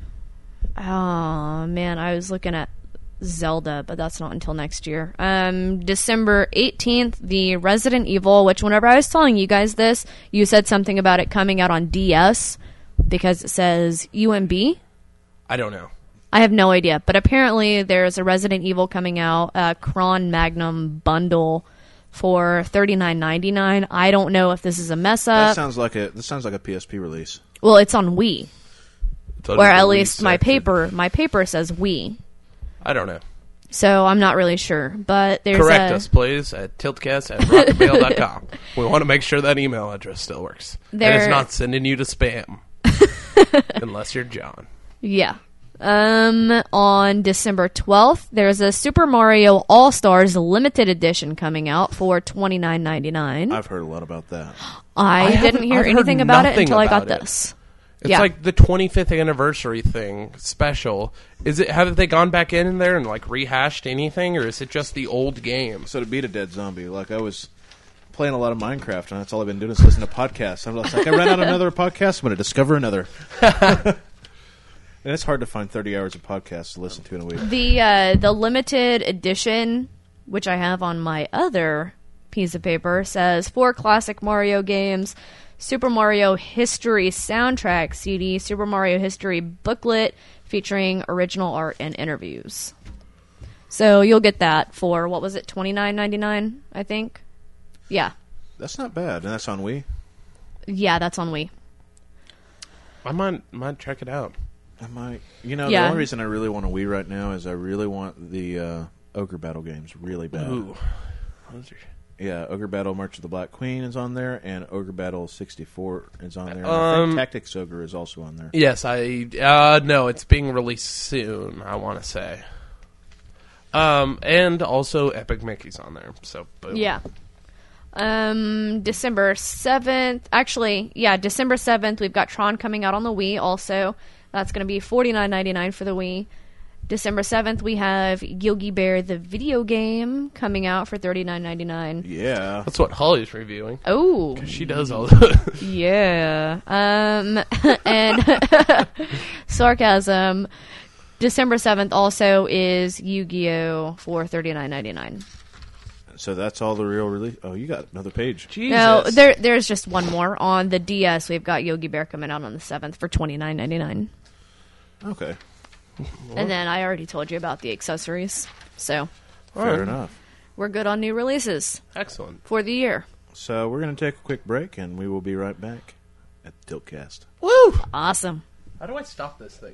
Oh, man, I was looking at Zelda, but that's not until next year. Um, December eighteenth, the Resident Evil, which whenever I was telling you guys this, you said something about it coming out on D S because it says U M B. I don't know. I have no idea, but apparently there's a Resident Evil coming out, a Cron Magnum bundle for thirty-nine ninety-nine. I don't know if this is a mess That up. sounds like a. This sounds like a P S P release. Well, it's on Wii, It's under or the at Wii least my section. paper my paper says Wii. I don't know. So I'm not really sure, but there's Correct a, us, please, at tiltcast at rocketmail dot com. We want to make sure that email address still works. And There- it's not sending you to spam. Unless you're John. Yeah. Um, on December twelfth, there's a Super Mario All Stars limited edition coming out for twenty-nine ninety-nine. I've heard a lot about that. I, I didn't haven't- hear I've heard anything about it nothing until I got about it. this. It's Yeah. like the twenty-fifth anniversary thing special. Is it? Have they gone back in there and like rehashed anything, or is it just the old game? So to beat a dead zombie, like I was playing a lot of Minecraft, and that's all I've been doing is listen to podcasts. I'm just like, I ran out another podcast. I'm going to discover another. And it's hard to find thirty hours of podcasts to listen to in a week. The uh, the limited edition, which I have on my other piece of paper, says four classic Mario games, Super Mario History Soundtrack C D, Super Mario History Booklet featuring original art and interviews. So you'll get that for, what was it, twenty-nine ninety-nine, I think? Yeah. That's not bad, and that's on Wii. Yeah, that's on Wii. I might might check it out. I might. You know, Yeah. the only reason I really want a Wii right now is I really want the uh, Ogre Battle games really bad. Ooh. Those are- Yeah, Ogre Battle March of the Black Queen is on there, and Ogre Battle sixty-four is on there. And I Um, think Tactics Ogre is also on there. Yes, I. Uh, no, it's being released soon. I want to say. Um, and also Epic Mickey's on there. So boom. Yeah. Um, December seventh. Actually, yeah, December seventh, we've got Tron coming out on the Wii also. That's going to be forty-nine ninety-nine for the Wii. December seventh, we have Yogi Bear the video game coming out for thirty-nine ninety-nine. Yeah. That's what Holly's reviewing. Oh, She does all the. yeah. Um, and sarcasm. December seventh also is Yu-Gi-Oh! For thirty-nine ninety-nine. So that's all the real release. Oh, you got another page. Jesus. No, there, there's just one more. On the D S, we've got Yogi Bear coming out on the seventh for twenty-nine ninety-nine. Okay. And then I already told you about the accessories. So Fair Alright. enough. we're good on new releases Excellent. for the year. So we're going to take a quick break, and we will be right back at the Tiltcast. Woo! Awesome. How do I stop this thing?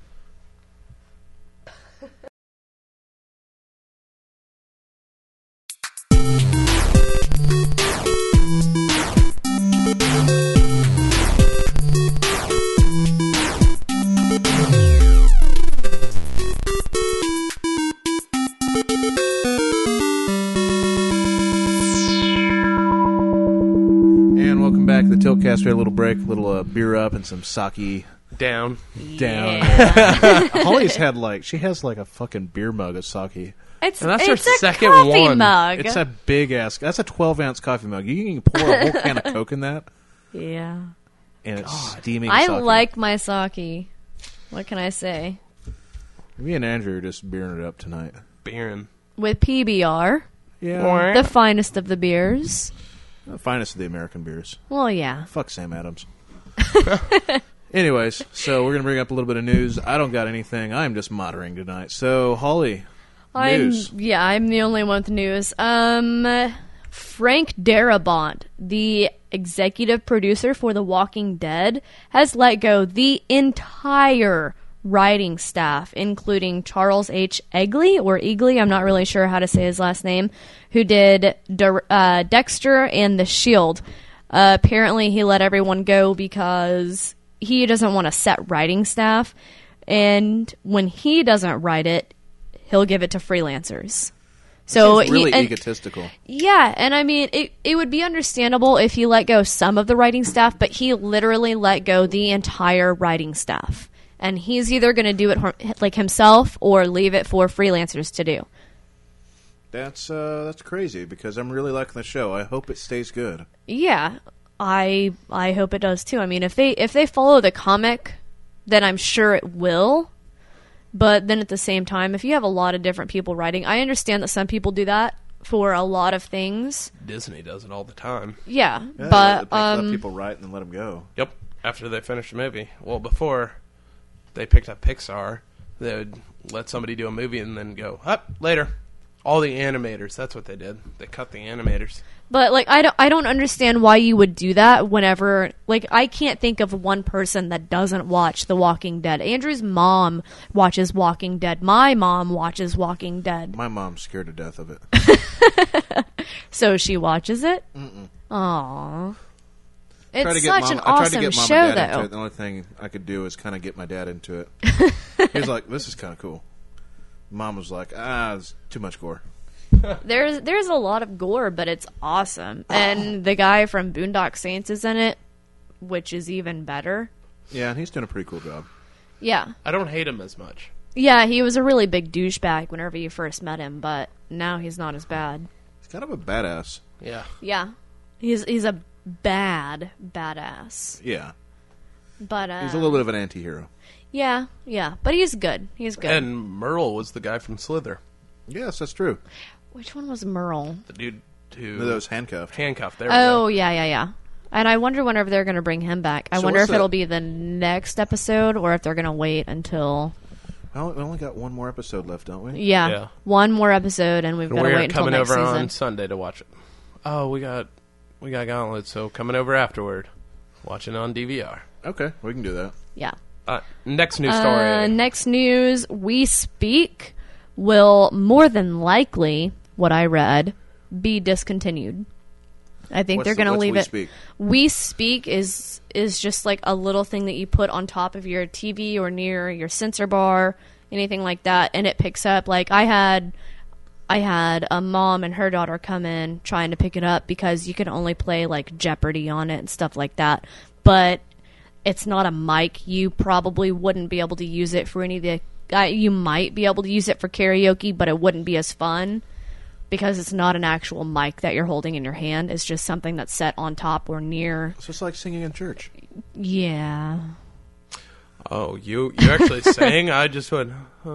And welcome back to the Tiltcast. We had a little break, a little uh, beer up, and some sake Down. down. Yeah. Holly's had like, she has like a fucking beer mug of sake. It's, And that's her it's a second coffee one. mug. It's a big ass, that's a twelve ounce coffee mug. You can pour a whole can of Coke in that, yeah. and it's steaming I sake. like my sake. What can I say? Me and Andrew are just beering it up tonight. Beerin. With P B R, Yeah. the finest of the beers. The finest of the American beers. Well, yeah. Fuck Sam Adams. Anyways, so we're going to bring up a little bit of news. I don't got anything. I'm just moderating tonight. So, Holly, I'm, news. yeah, I'm the only one with news. Um, Frank Darabont, the executive producer for The Walking Dead, has let go the entire writing staff, including Charles H. Egley, or Egley, I'm not really sure how to say his last name, who did De- uh, Dexter and The Shield. Uh, apparently, he let everyone go because he doesn't want a set writing staff, and when he doesn't write it, he'll give it to freelancers. So Seems really he, and- egotistical. yeah, and I mean, it, it would be understandable if he let go some of the writing staff, but he literally let go the entire writing staff. And he's either going to do it hor- like himself or leave it for freelancers to do. That's uh, that's crazy because I'm really liking the show. I hope it stays good. Yeah, I I hope it does too. I mean, if they if they follow the comic, then I'm sure it will. But then at the same time, if you have a lot of different people writing, I understand that some people do that for a lot of things. Disney does it all the time. Yeah, Yeah, but they let um, people write and then let them go. Yep. After they finish the movie. Well, before they picked up Pixar, they would let somebody do a movie and then go, up, later. All the animators, that's what they did. They cut the animators. But like I don't I don't understand why you would do that whenever like I can't think of one person that doesn't watch The Walking Dead. Andrew's mom watches Walking Dead. My mom watches Walking Dead. My mom's scared to death of it. So she watches it? Aww. Try to It's get such mom, an I tried to awesome get mom show and dad into though. it. The only thing I could do is kind of get my dad into it. He was like, "This is kind of cool." Mom was like, "Ah, it's too much gore." There's there's a lot of gore, but it's awesome. And the guy from Boondock Saints is in it, which is even better. Yeah, and he's doing a pretty cool job. Yeah. I don't hate him as much. Yeah, he was a really big douchebag whenever you first met him, but now he's not as bad. He's kind of a badass. Yeah. Yeah. He's he's a bad badass. Yeah, But uh he's a little bit of an anti-hero. yeah, yeah, but he's good. He's good. And Merle was the guy from Slither. Yes, that's true. Which one was Merle? The dude who That was handcuffed. handcuffed. There we Oh, go. yeah, yeah, yeah. And I wonder whenever they're going to bring him back. I So wonder what's if it'll the- be the next episode or if they're going to wait until. Well, we only got one more episode left, don't we? Yeah, Yeah. one more episode, and we've got to We're wait until coming next over season. on Sunday to watch it. Oh, we got we got Gauntlet, so coming over afterward, watching on D V R. Okay, we can do that. Yeah. Uh, next news story. Uh, next news: We Speak will more than likely, what I read, be discontinued. I think What's they're the- going to what's leave We it. Speak? We Speak is is just like a little thing that you put on top of your T V or near your sensor bar, anything like that, and it picks up. Like I had, I had a mom and her daughter come in trying to pick it up because you can only play like Jeopardy on it and stuff like that, but it's not a mic. You probably wouldn't be able to use it for any of the. Uh, you might be able to use it for karaoke, but it wouldn't be as fun. Because it's not an actual mic that you're holding in your hand. It's just something that's set on top or near. So it's like singing in church. Yeah. Oh, you you actually sang? I just went.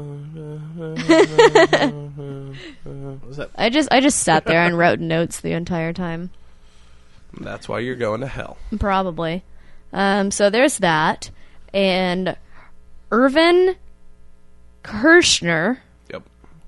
What was that? I just I just sat there and wrote notes the entire time. That's why you're going to hell. Probably. Um, so there's that. And Irvin Kershner, Yep.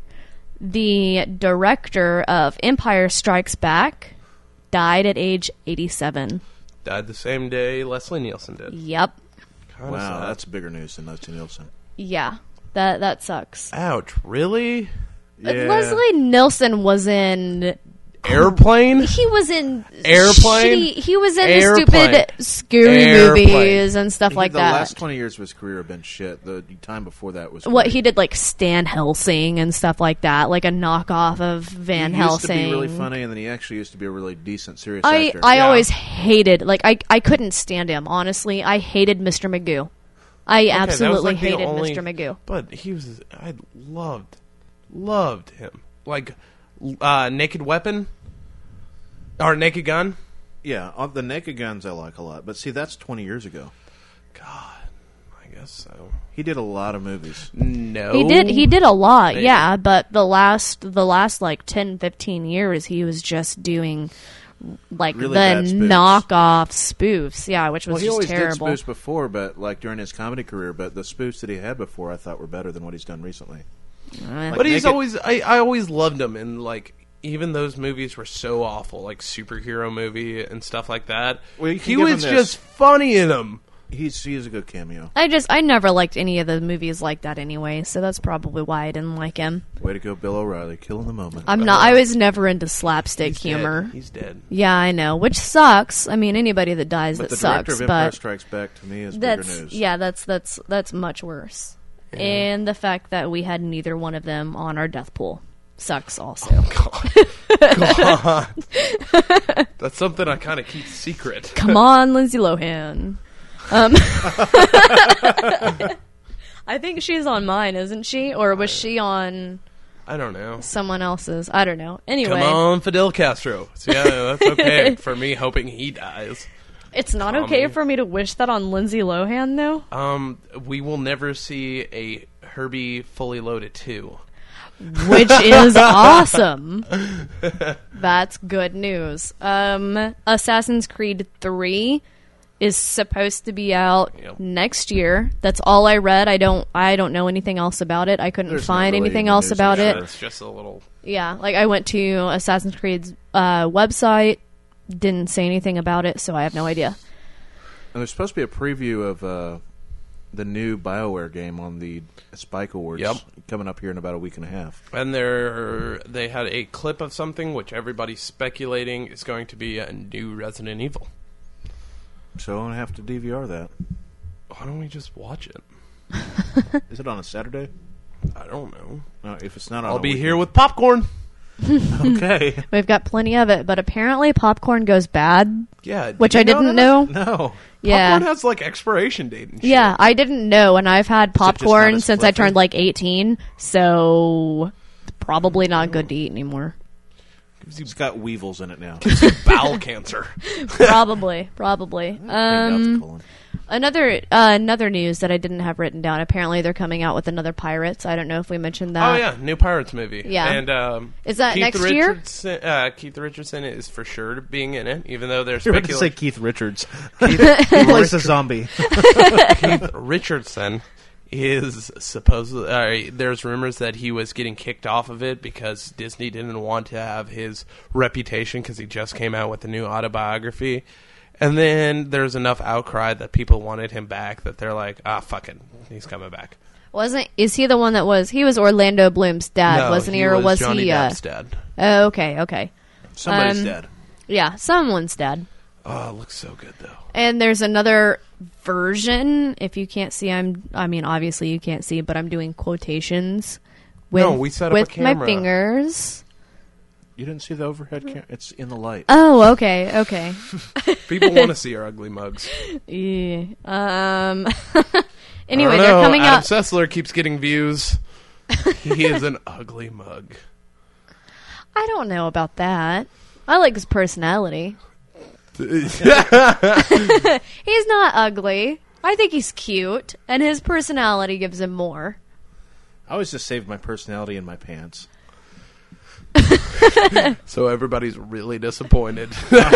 the director of Empire Strikes Back, died at age eighty-seven. Died the same day Leslie Nielsen did. Yep. Kinda Wow, sad. that's bigger news than Leslie Nielsen. Yeah. That that sucks. Ouch! Really? But Leslie Nielsen was in Airplane? He was in Airplane? shitty- he was in Airplane. the stupid scary Airplane. movies and stuff He- like the that. last twenty years of his career have been shit. The time before that was What great. he did, like Stan Helsing and stuff like that, like a knockoff of Van he Helsing. used to be really funny, and then he actually used to be a really decent, serious I actor. I Yeah. always hated, like I I couldn't stand him. Honestly, I hated Mister Magoo. I Okay, that was, absolutely like, the hated only- Mister Magoo. But he was. I loved, loved him. Like, uh, Naked Weapon? Or Naked Gun? Yeah, uh, the Naked Guns I like a lot, but see, that's twenty years ago. God, I guess so. He did a lot of movies. No. He did he did a lot, Maybe. yeah, but the last the last like ten, fifteen years he was just doing like Really the bad spoofs. knockoff spoofs, yeah, which was Well, he just always terrible. did spoofs before, but like during his comedy career. But the spoofs that he had before, I thought were better than what he's done recently. Eh. But he's Naked- always. I, I always loved him. And, like, even those movies were so awful. Like, superhero movie and stuff like that. Well, you can he give was him this. just funny in them. He's he's a good cameo. I just I never liked any of the movies like that anyway, so that's probably why I didn't like him. Way to go, Bill O'Reilly, killing the moment. I'm not I was never into slapstick He's humor. Dead. He's dead. Yeah, I know, which sucks. I mean, anybody that dies but that the director sucks, of Empire but Strikes Back to me is that's bigger news. yeah, that's that's that's much worse. Yeah. And the fact that we had neither one of them on our death pool sucks also. God. God. That's something I kind of keep secret. Come on, Lindsay Lohan. Um, I think she's on mine, isn't she? Or was she on I don't know. someone else's? I don't know. Anyway, Come on, Fidel Castro. So, yeah, that's okay for me hoping he dies. it's not Tommy. okay for me to wish that on Lindsay Lohan, though. Um, we will never see a Herbie Fully Loaded two. Which is awesome. That's good news. Um, Assassin's Creed three is supposed to be out Yep. next year. That's all I read. I don't I don't know anything else about it. I couldn't There's find not really anything any else news about about it. it. It's just a little. Yeah, like I went to Assassin's Creed's uh, website, didn't say anything about it, so I have no idea. And there's supposed to be a preview of uh, the new BioWare game on the Spike Awards Yep. coming up here in about a week and a half. And there, they had a clip of something which everybody's speculating is going to be a new Resident Evil. So I'm going to have to D V R that. Why don't we just watch it? Is it on a Saturday? I don't know. No, if it's not on I'll a be weekend. here with popcorn. Okay. We've got plenty of it, but apparently popcorn goes bad, Yeah, did which you I didn't know. know. No. Yeah. Popcorn has like expiration date and shit. Yeah, I didn't know, and I've had just not popcorn as since I fluffy? turned like eighteen, so probably not good to eat anymore. Gives you It's got weevils in it now. bowel cancer. Probably, probably. Hang out the Um, colon. Another uh, another news that I didn't have written down. Apparently, they're coming out with another Pirates. I don't know if we mentioned that. Oh yeah, new Pirates movie. Yeah. And um, Is that Keith next year? Richardson, uh, Keith Richardson is for sure being in it, even though there's You're about to say speculation. Keith Richards. Keith, He voiced a zombie. Keith Richardson is supposedly. Uh, there's rumors that he was getting kicked off of it because Disney didn't want to have his reputation because he just came out with a new autobiography. And then there's enough outcry that people wanted him back that they're like, ah, fuck it, he's coming back. Wasn't is he the one that was? He was Orlando Bloom's dad, no, wasn't he, he or was, was Johnny he? Uh, Depp's dad. oh, okay, okay. Somebody's Um, dead. Yeah, someone's dead. Oh, it looks so good though. And there's another version. If you can't see, I'm. I mean, obviously you can't see, but I'm doing quotations with No, we set up a with my camera. fingers. You didn't see the overhead camera? It's in the light. Oh, okay, okay. People want to see our ugly mugs. Yeah. Um. I anyway, don't they're know. coming Adam out. Sessler keeps getting views. He is an ugly mug. I don't know about that. I like his personality. He's not ugly. I think he's cute, and his personality gives him more. I always just saved my personality in my pants. So everybody's really disappointed.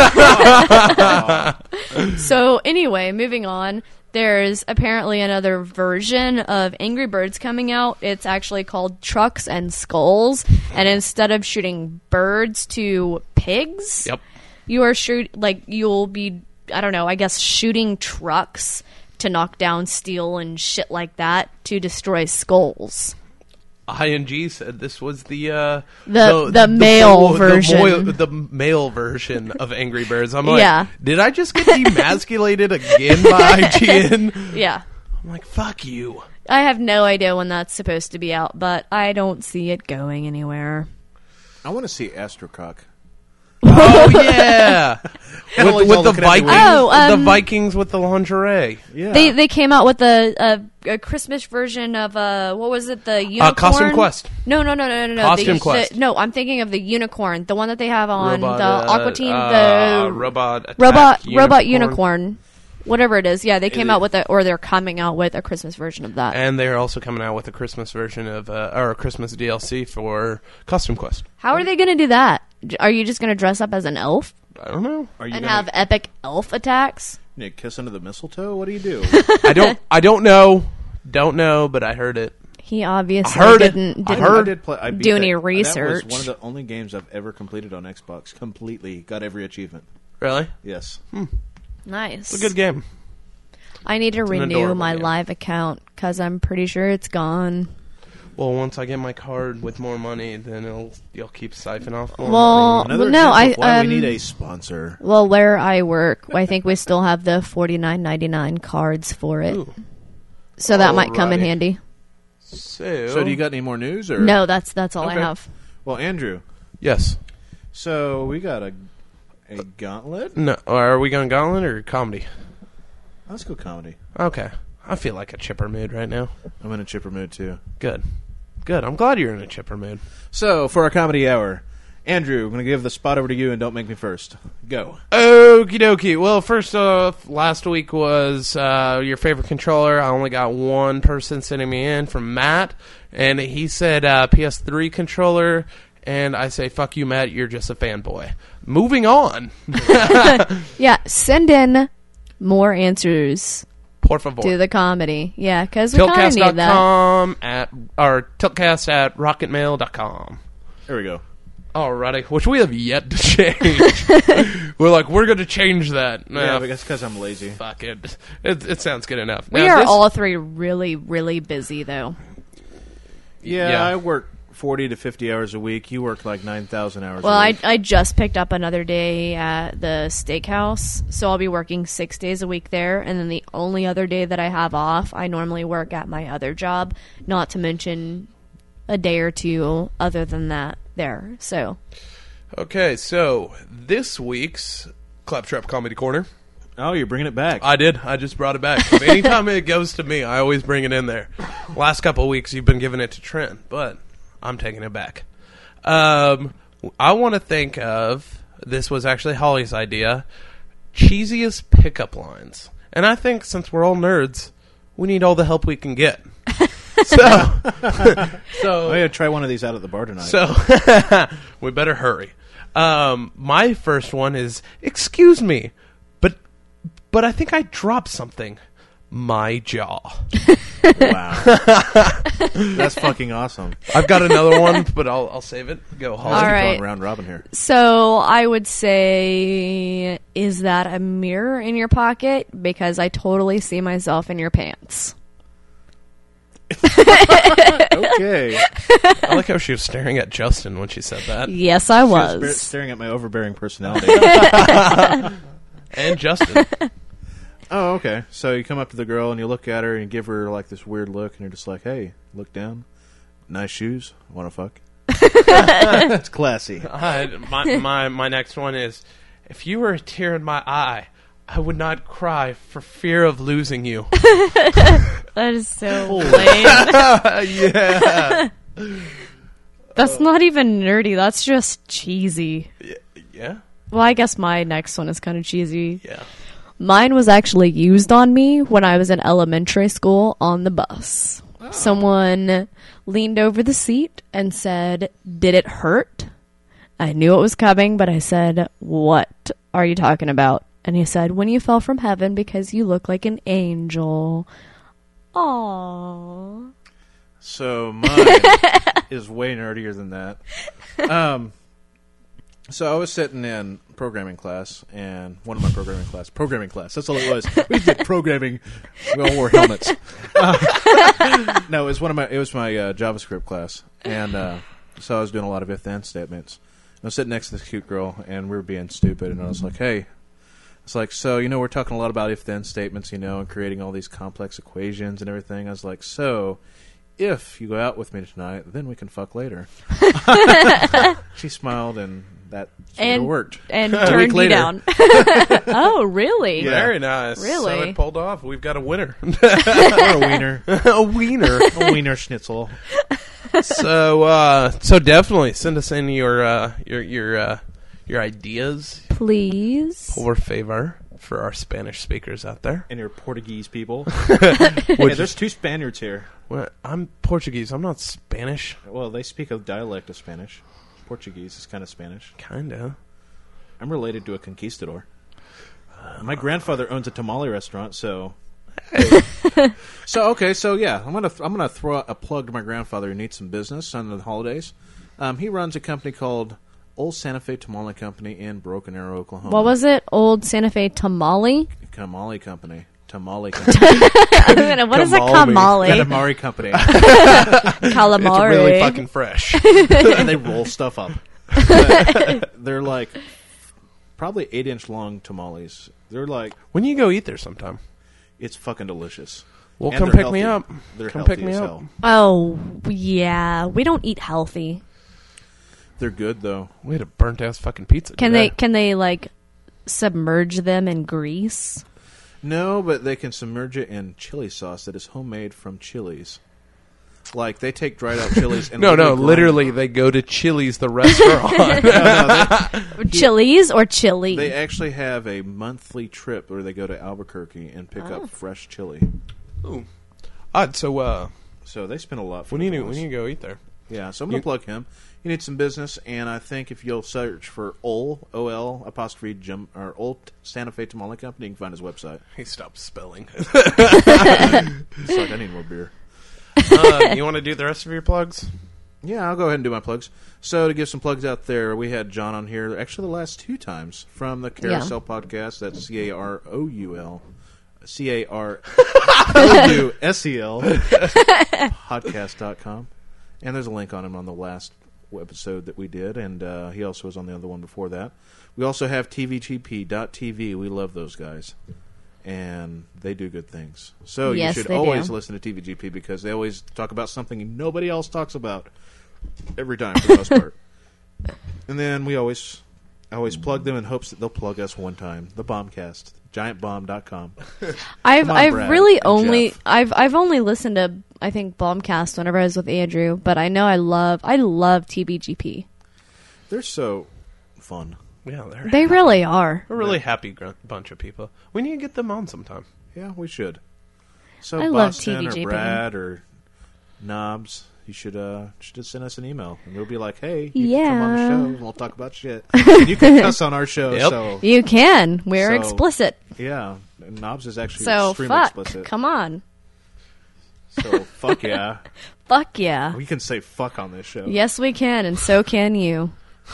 So anyway, moving on. There's apparently another version of Angry Birds coming out. It's actually called Trucks and Skulls, and instead of shooting birds to pigs, Yep. you are shoot like you'll be I don't know, I guess shooting trucks to knock down steel and shit like that to destroy skulls. I N G said this was the uh, The- the male the version. moil- the male version of Angry Birds. I'm like, Yeah. did I just get demasculated again by I G N? Yeah. I'm like, fuck you. I have no idea when that's supposed to be out, but I don't see it going anywhere. I want to see Astrocock. Oh yeah, Emily's with, all with the looking at me Vikings, weird. Oh, um, the Vikings with the lingerie. Yeah. They they came out with a, a, a Christmas version of uh what was it, the unicorn? Uh, Costume Quest. No, no, no, no, no, no. Costume the, Quest. The, no, I'm thinking of the unicorn, the one that they have on Robot, the uh, Aqua Teen, uh, the robot, attack robot unicorn. robot unicorn, whatever it is. Yeah, they came It- out with it, or they're coming out with a Christmas version of that. And they're also coming out with a Christmas version of, uh, or a Christmas D L C for Costume Quest. How are they going to do that? J- Are you just going to dress up as an elf I don't know. Are you and gonna, have epic elf attacks? you gonna kiss under the mistletoe? What do you do? I don't. I don't know. Don't know, but I heard it. He obviously I heard it. didn't, I didn't heard- I did play. I beat do that. any That was research. one of the only games I've ever completed on Xbox. Completely got every achievement. Really? Yes. Nice. It's a good game. I need to an renew adorable my game. live account because I'm pretty sure it's gone. Well, once I get my card with more money, then it'll you'll keep siphoning off more Well, money. Another no, example I of why um, we need a sponsor. well, where I work, I think we still have the forty-nine ninety-nine cards for it, Ooh. so that might come in Alrighty. handy. So, So, do you got any more news? Or No, that's that's all Okay. I have. Well, Andrew. Yes. So we got a a gauntlet. No. Are we going gauntlet or comedy? Let's go comedy. Okay. I feel like a chipper mood right now. I'm in a chipper mood too. Good. Good. I'm glad you're in a chipper mood. So for our comedy hour, Andrew, I'm going to give the spot over to you, and don't make me first. Go. Okie dokie. Well, first off, last week was uh, your favorite controller. I only got one person sending me in from Matt, and he said uh, P S three controller, and I say, fuck you, Matt, you're just a fanboy. Moving on. Yeah, send in more answers Por favor. to the comedy. Yeah, because we kind of Tiltcast need dot that. com at, or tiltcast at rocketmail dot com. There we go. Alrighty, which we have yet to change. We're like, we're going to change that. Yeah, Nah, because because I'm lazy. fuck it. it. It sounds good enough. We Now, are this- all three really, really busy, though. Yeah, Yeah. I work forty to fifty hours a week. You work like nine thousand hours. Well, a I, week. I just picked up another day at the steakhouse, so I'll be working six days a week there, and then the only other day that I have off, I normally work at my other job, not to mention a day or two other than that there. So, Okay, so this week's Claptrap Comedy Corner. Oh, you're bringing it back. I did. I just brought it back. Anytime it goes to me, I always bring it in there. Last couple of weeks, you've been giving it to Trent, but I'm taking it back. Um, I want to think of, this was actually Holly's idea, cheesiest pickup lines. And I think since we're all nerds, we need all the help we can get. so, so I'm gonna try one of these out at the bar tonight. So, we better hurry. Um, my first one is, excuse me, but but I think I dropped something. My jaw. Wow. That's fucking awesome. I've got another one, but I'll I'll save it. Go, Holly. All Keep right. going round robin here. So I would say, is that a mirror in your pocket? Because I totally see myself in your pants. Okay. I like how she was staring at Justin when she said that. Yes, I She was was. sta- staring at my overbearing personality. And Justin. Oh, okay. So you come up to the girl and you look at her and you give her like this weird look and you're just like, hey, look down. Nice shoes. Want to fuck? That's classy. Uh, my, my my next one is, if you were a tear in my eye, I would not cry for fear of losing you. That is so lame. Yeah. That's not even nerdy. That's just cheesy. Yeah? Well, I guess my next one is kind of cheesy. Yeah. Mine was actually used on me when I was in elementary school on the bus. Oh. Someone leaned over the seat and said, "Did it hurt?" I knew it was coming, but I said, "What are you talking about?" And he said, "When you fell from heaven because you look like an angel." Aww. So mine is way nerdier than that. Um, so I was sitting in programming class, and one of my programming class, programming class, that's all it was. We did programming. We all wore helmets. Uh, no, it was one of my, it was my uh, JavaScript class, and uh, so I was doing a lot of if-then statements. I was sitting next to this cute girl, and we were being stupid, and I was like, hey, it's like, so, you know, we're talking a lot about if-then statements, you know, and creating all these complex equations and everything. I was like, so, if you go out with me tonight, then we can fuck later. She smiled, and that sort And of worked. and A week turned you later. down. Oh, really? Yeah. Very nice. Really? So it pulled off. We've got a winner. Or a wiener. A wiener. A wiener schnitzel. So, uh, so definitely send us in your, uh, your, your, uh, your ideas, Please. por favor, for our Spanish speakers out there. And your Portuguese people. Hey, there's two Spaniards here. Well, I'm Portuguese. I'm not Spanish. Well, they speak a dialect of Spanish. Portuguese is kind of Spanish. Kinda. I'm related to a conquistador. My grandfather owns a tamale restaurant, so... So, okay, so yeah, I'm gonna th- I'm gonna throw out a plug to my grandfather who needs some business on the holidays. Um, he runs a company called Old Santa Fe Tamale Company in Broken Arrow, Oklahoma. What was it? Old Santa Fe tamale? Tamale Company. Tamale Company. What is a Kamali. kamale? Calamari Company. Calamari. It's really fucking fresh. And they roll stuff up. They're like probably eight inch long tamales. They're like, When you go eat there sometime, it's fucking delicious. well, And come they're pick me up. healthy. They're Come healthy pick me as up. hell. Oh, yeah. We don't eat healthy. They're good though. We had a burnt ass fucking pizza. Can today. they can they like submerge them in grease? No, but they can submerge it in chili sauce that is homemade from chilies. Like they take dried out chilies and No, no, grind- literally, they go to Chili's, the restaurant. No, no, they, Chilies or chili? they actually have a monthly trip where they go to Albuquerque and pick Oh. up fresh chili. Ooh. Odd. So, uh, So they spend a lot. For we need the to we boys. need to go eat there. Yeah, so I'm gonna You- plug him. You need some business, and I think if you'll search for O L O L apostrophe Jim or Old Santa Fe Tamale Company, you can find his website. He stopped spelling. It's like I need more beer. uh, you want to do the rest of your plugs? Yeah, I'll go ahead and do my plugs. So to give some plugs out there, we had John on here actually the last two times from the Carousel podcast. That's C A R O U L. C A R O U S E L podcast dot com. And there's a link on him on the last episode that we did, and uh, he also was on the other one before that. We also have T V G P dot T V. We love those guys, and they do good things. So Yes, you should they always do. listen to T V G P because they always talk about something nobody else talks about every time for the most part. And then we always always plug them in hopes that they'll plug us one time. The Bombcast, giant bomb dot com. I've Come on, I've Brad really and only Jeff. I've I've only listened to I think Bombcast whenever I was with Andrew, but I know I love I love T B G P. They're so fun. Yeah, they're They really are. a really happy gr- bunch of people. We need to get them on sometime. Yeah, we should. So I love Boston T V or J Brad or Knobs, you should uh should just send us an email, and we'll be like, hey, you can come on the Yeah. show, and we'll talk about shit. And you can cuss on our show, Yep. so You can. We're So- explicit. yeah. And Knobs is actually So extremely fuck. explicit. Come on. So fuck yeah. Fuck yeah. We can say fuck on this show. Yes, we can, and so can you.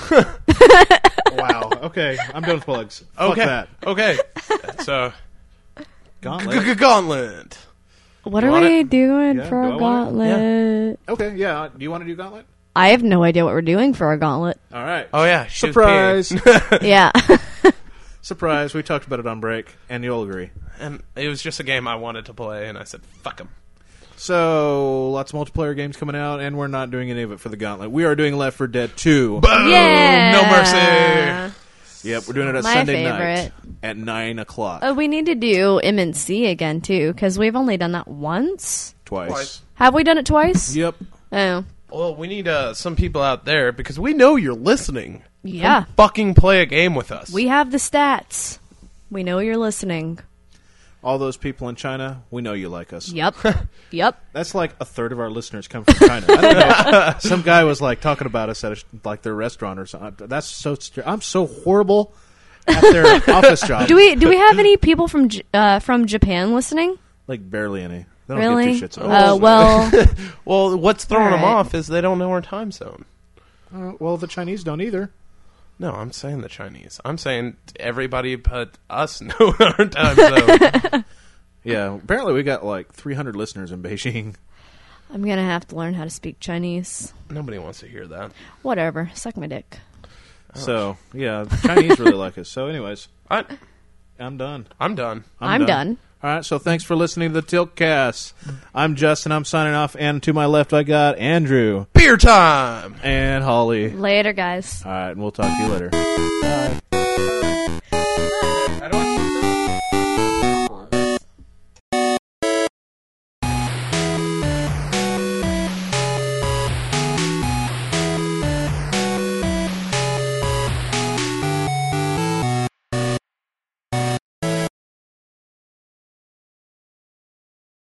Wow. Okay, I'm done with plugs. Fuck Okay. that. Okay. So, Gauntlet. Gauntlet. What You are want we it? doing Yeah, for do I a want gauntlet? Okay, yeah. Do you want to do Gauntlet? I have no idea what we're doing for a gauntlet. All right. Oh yeah, she was Surprise. peeing. Yeah. Surprise. We talked about it on break, and you'll agree. And it was just a game I wanted to play, and I said, "Fuck him." So, lots of multiplayer games coming out, and we're not doing any of it for the Gauntlet. We are doing Left four Dead two. Boom! Yeah. No mercy. Yep, we're doing it at My Sunday favorite. night at nine o'clock. Oh, we need to do M and C again, too, because we've only done that once. Twice. Twice. Have we done it twice? Yep. Oh. Well, we need uh, some people out there because we know you're listening. Yeah. Fucking play a game with us. We have the stats. We know you're listening. All those people in China, we know you like us. Yep. Yep. That's like a third of our listeners come from China. I don't know. Some guy was like talking about us at a, like their restaurant or something. That's so. Str- I'm so horrible at their office job. Do we do we have any people from J- uh, from Japan listening? Like barely any. They don't Really? give two shits. Oh, well. well, what's throwing them All right. off is they don't know our time zone. Uh, well, the Chinese don't either. No, I'm saying the Chinese. I'm saying everybody but us know our time zone. Yeah, apparently we got like three hundred listeners in Beijing. I'm gonna have to learn how to speak Chinese. Nobody wants to hear that. Whatever. Suck my dick. So, yeah, the Chinese really like us. So, anyways, I, I'm done. I'm done. I'm done. All right, so thanks for listening to the Tiltcast. I'm Justin. I'm signing off, and to my left, I got Andrew Beer time. and Holly. Later, guys. All right, and we'll talk to you later. I don't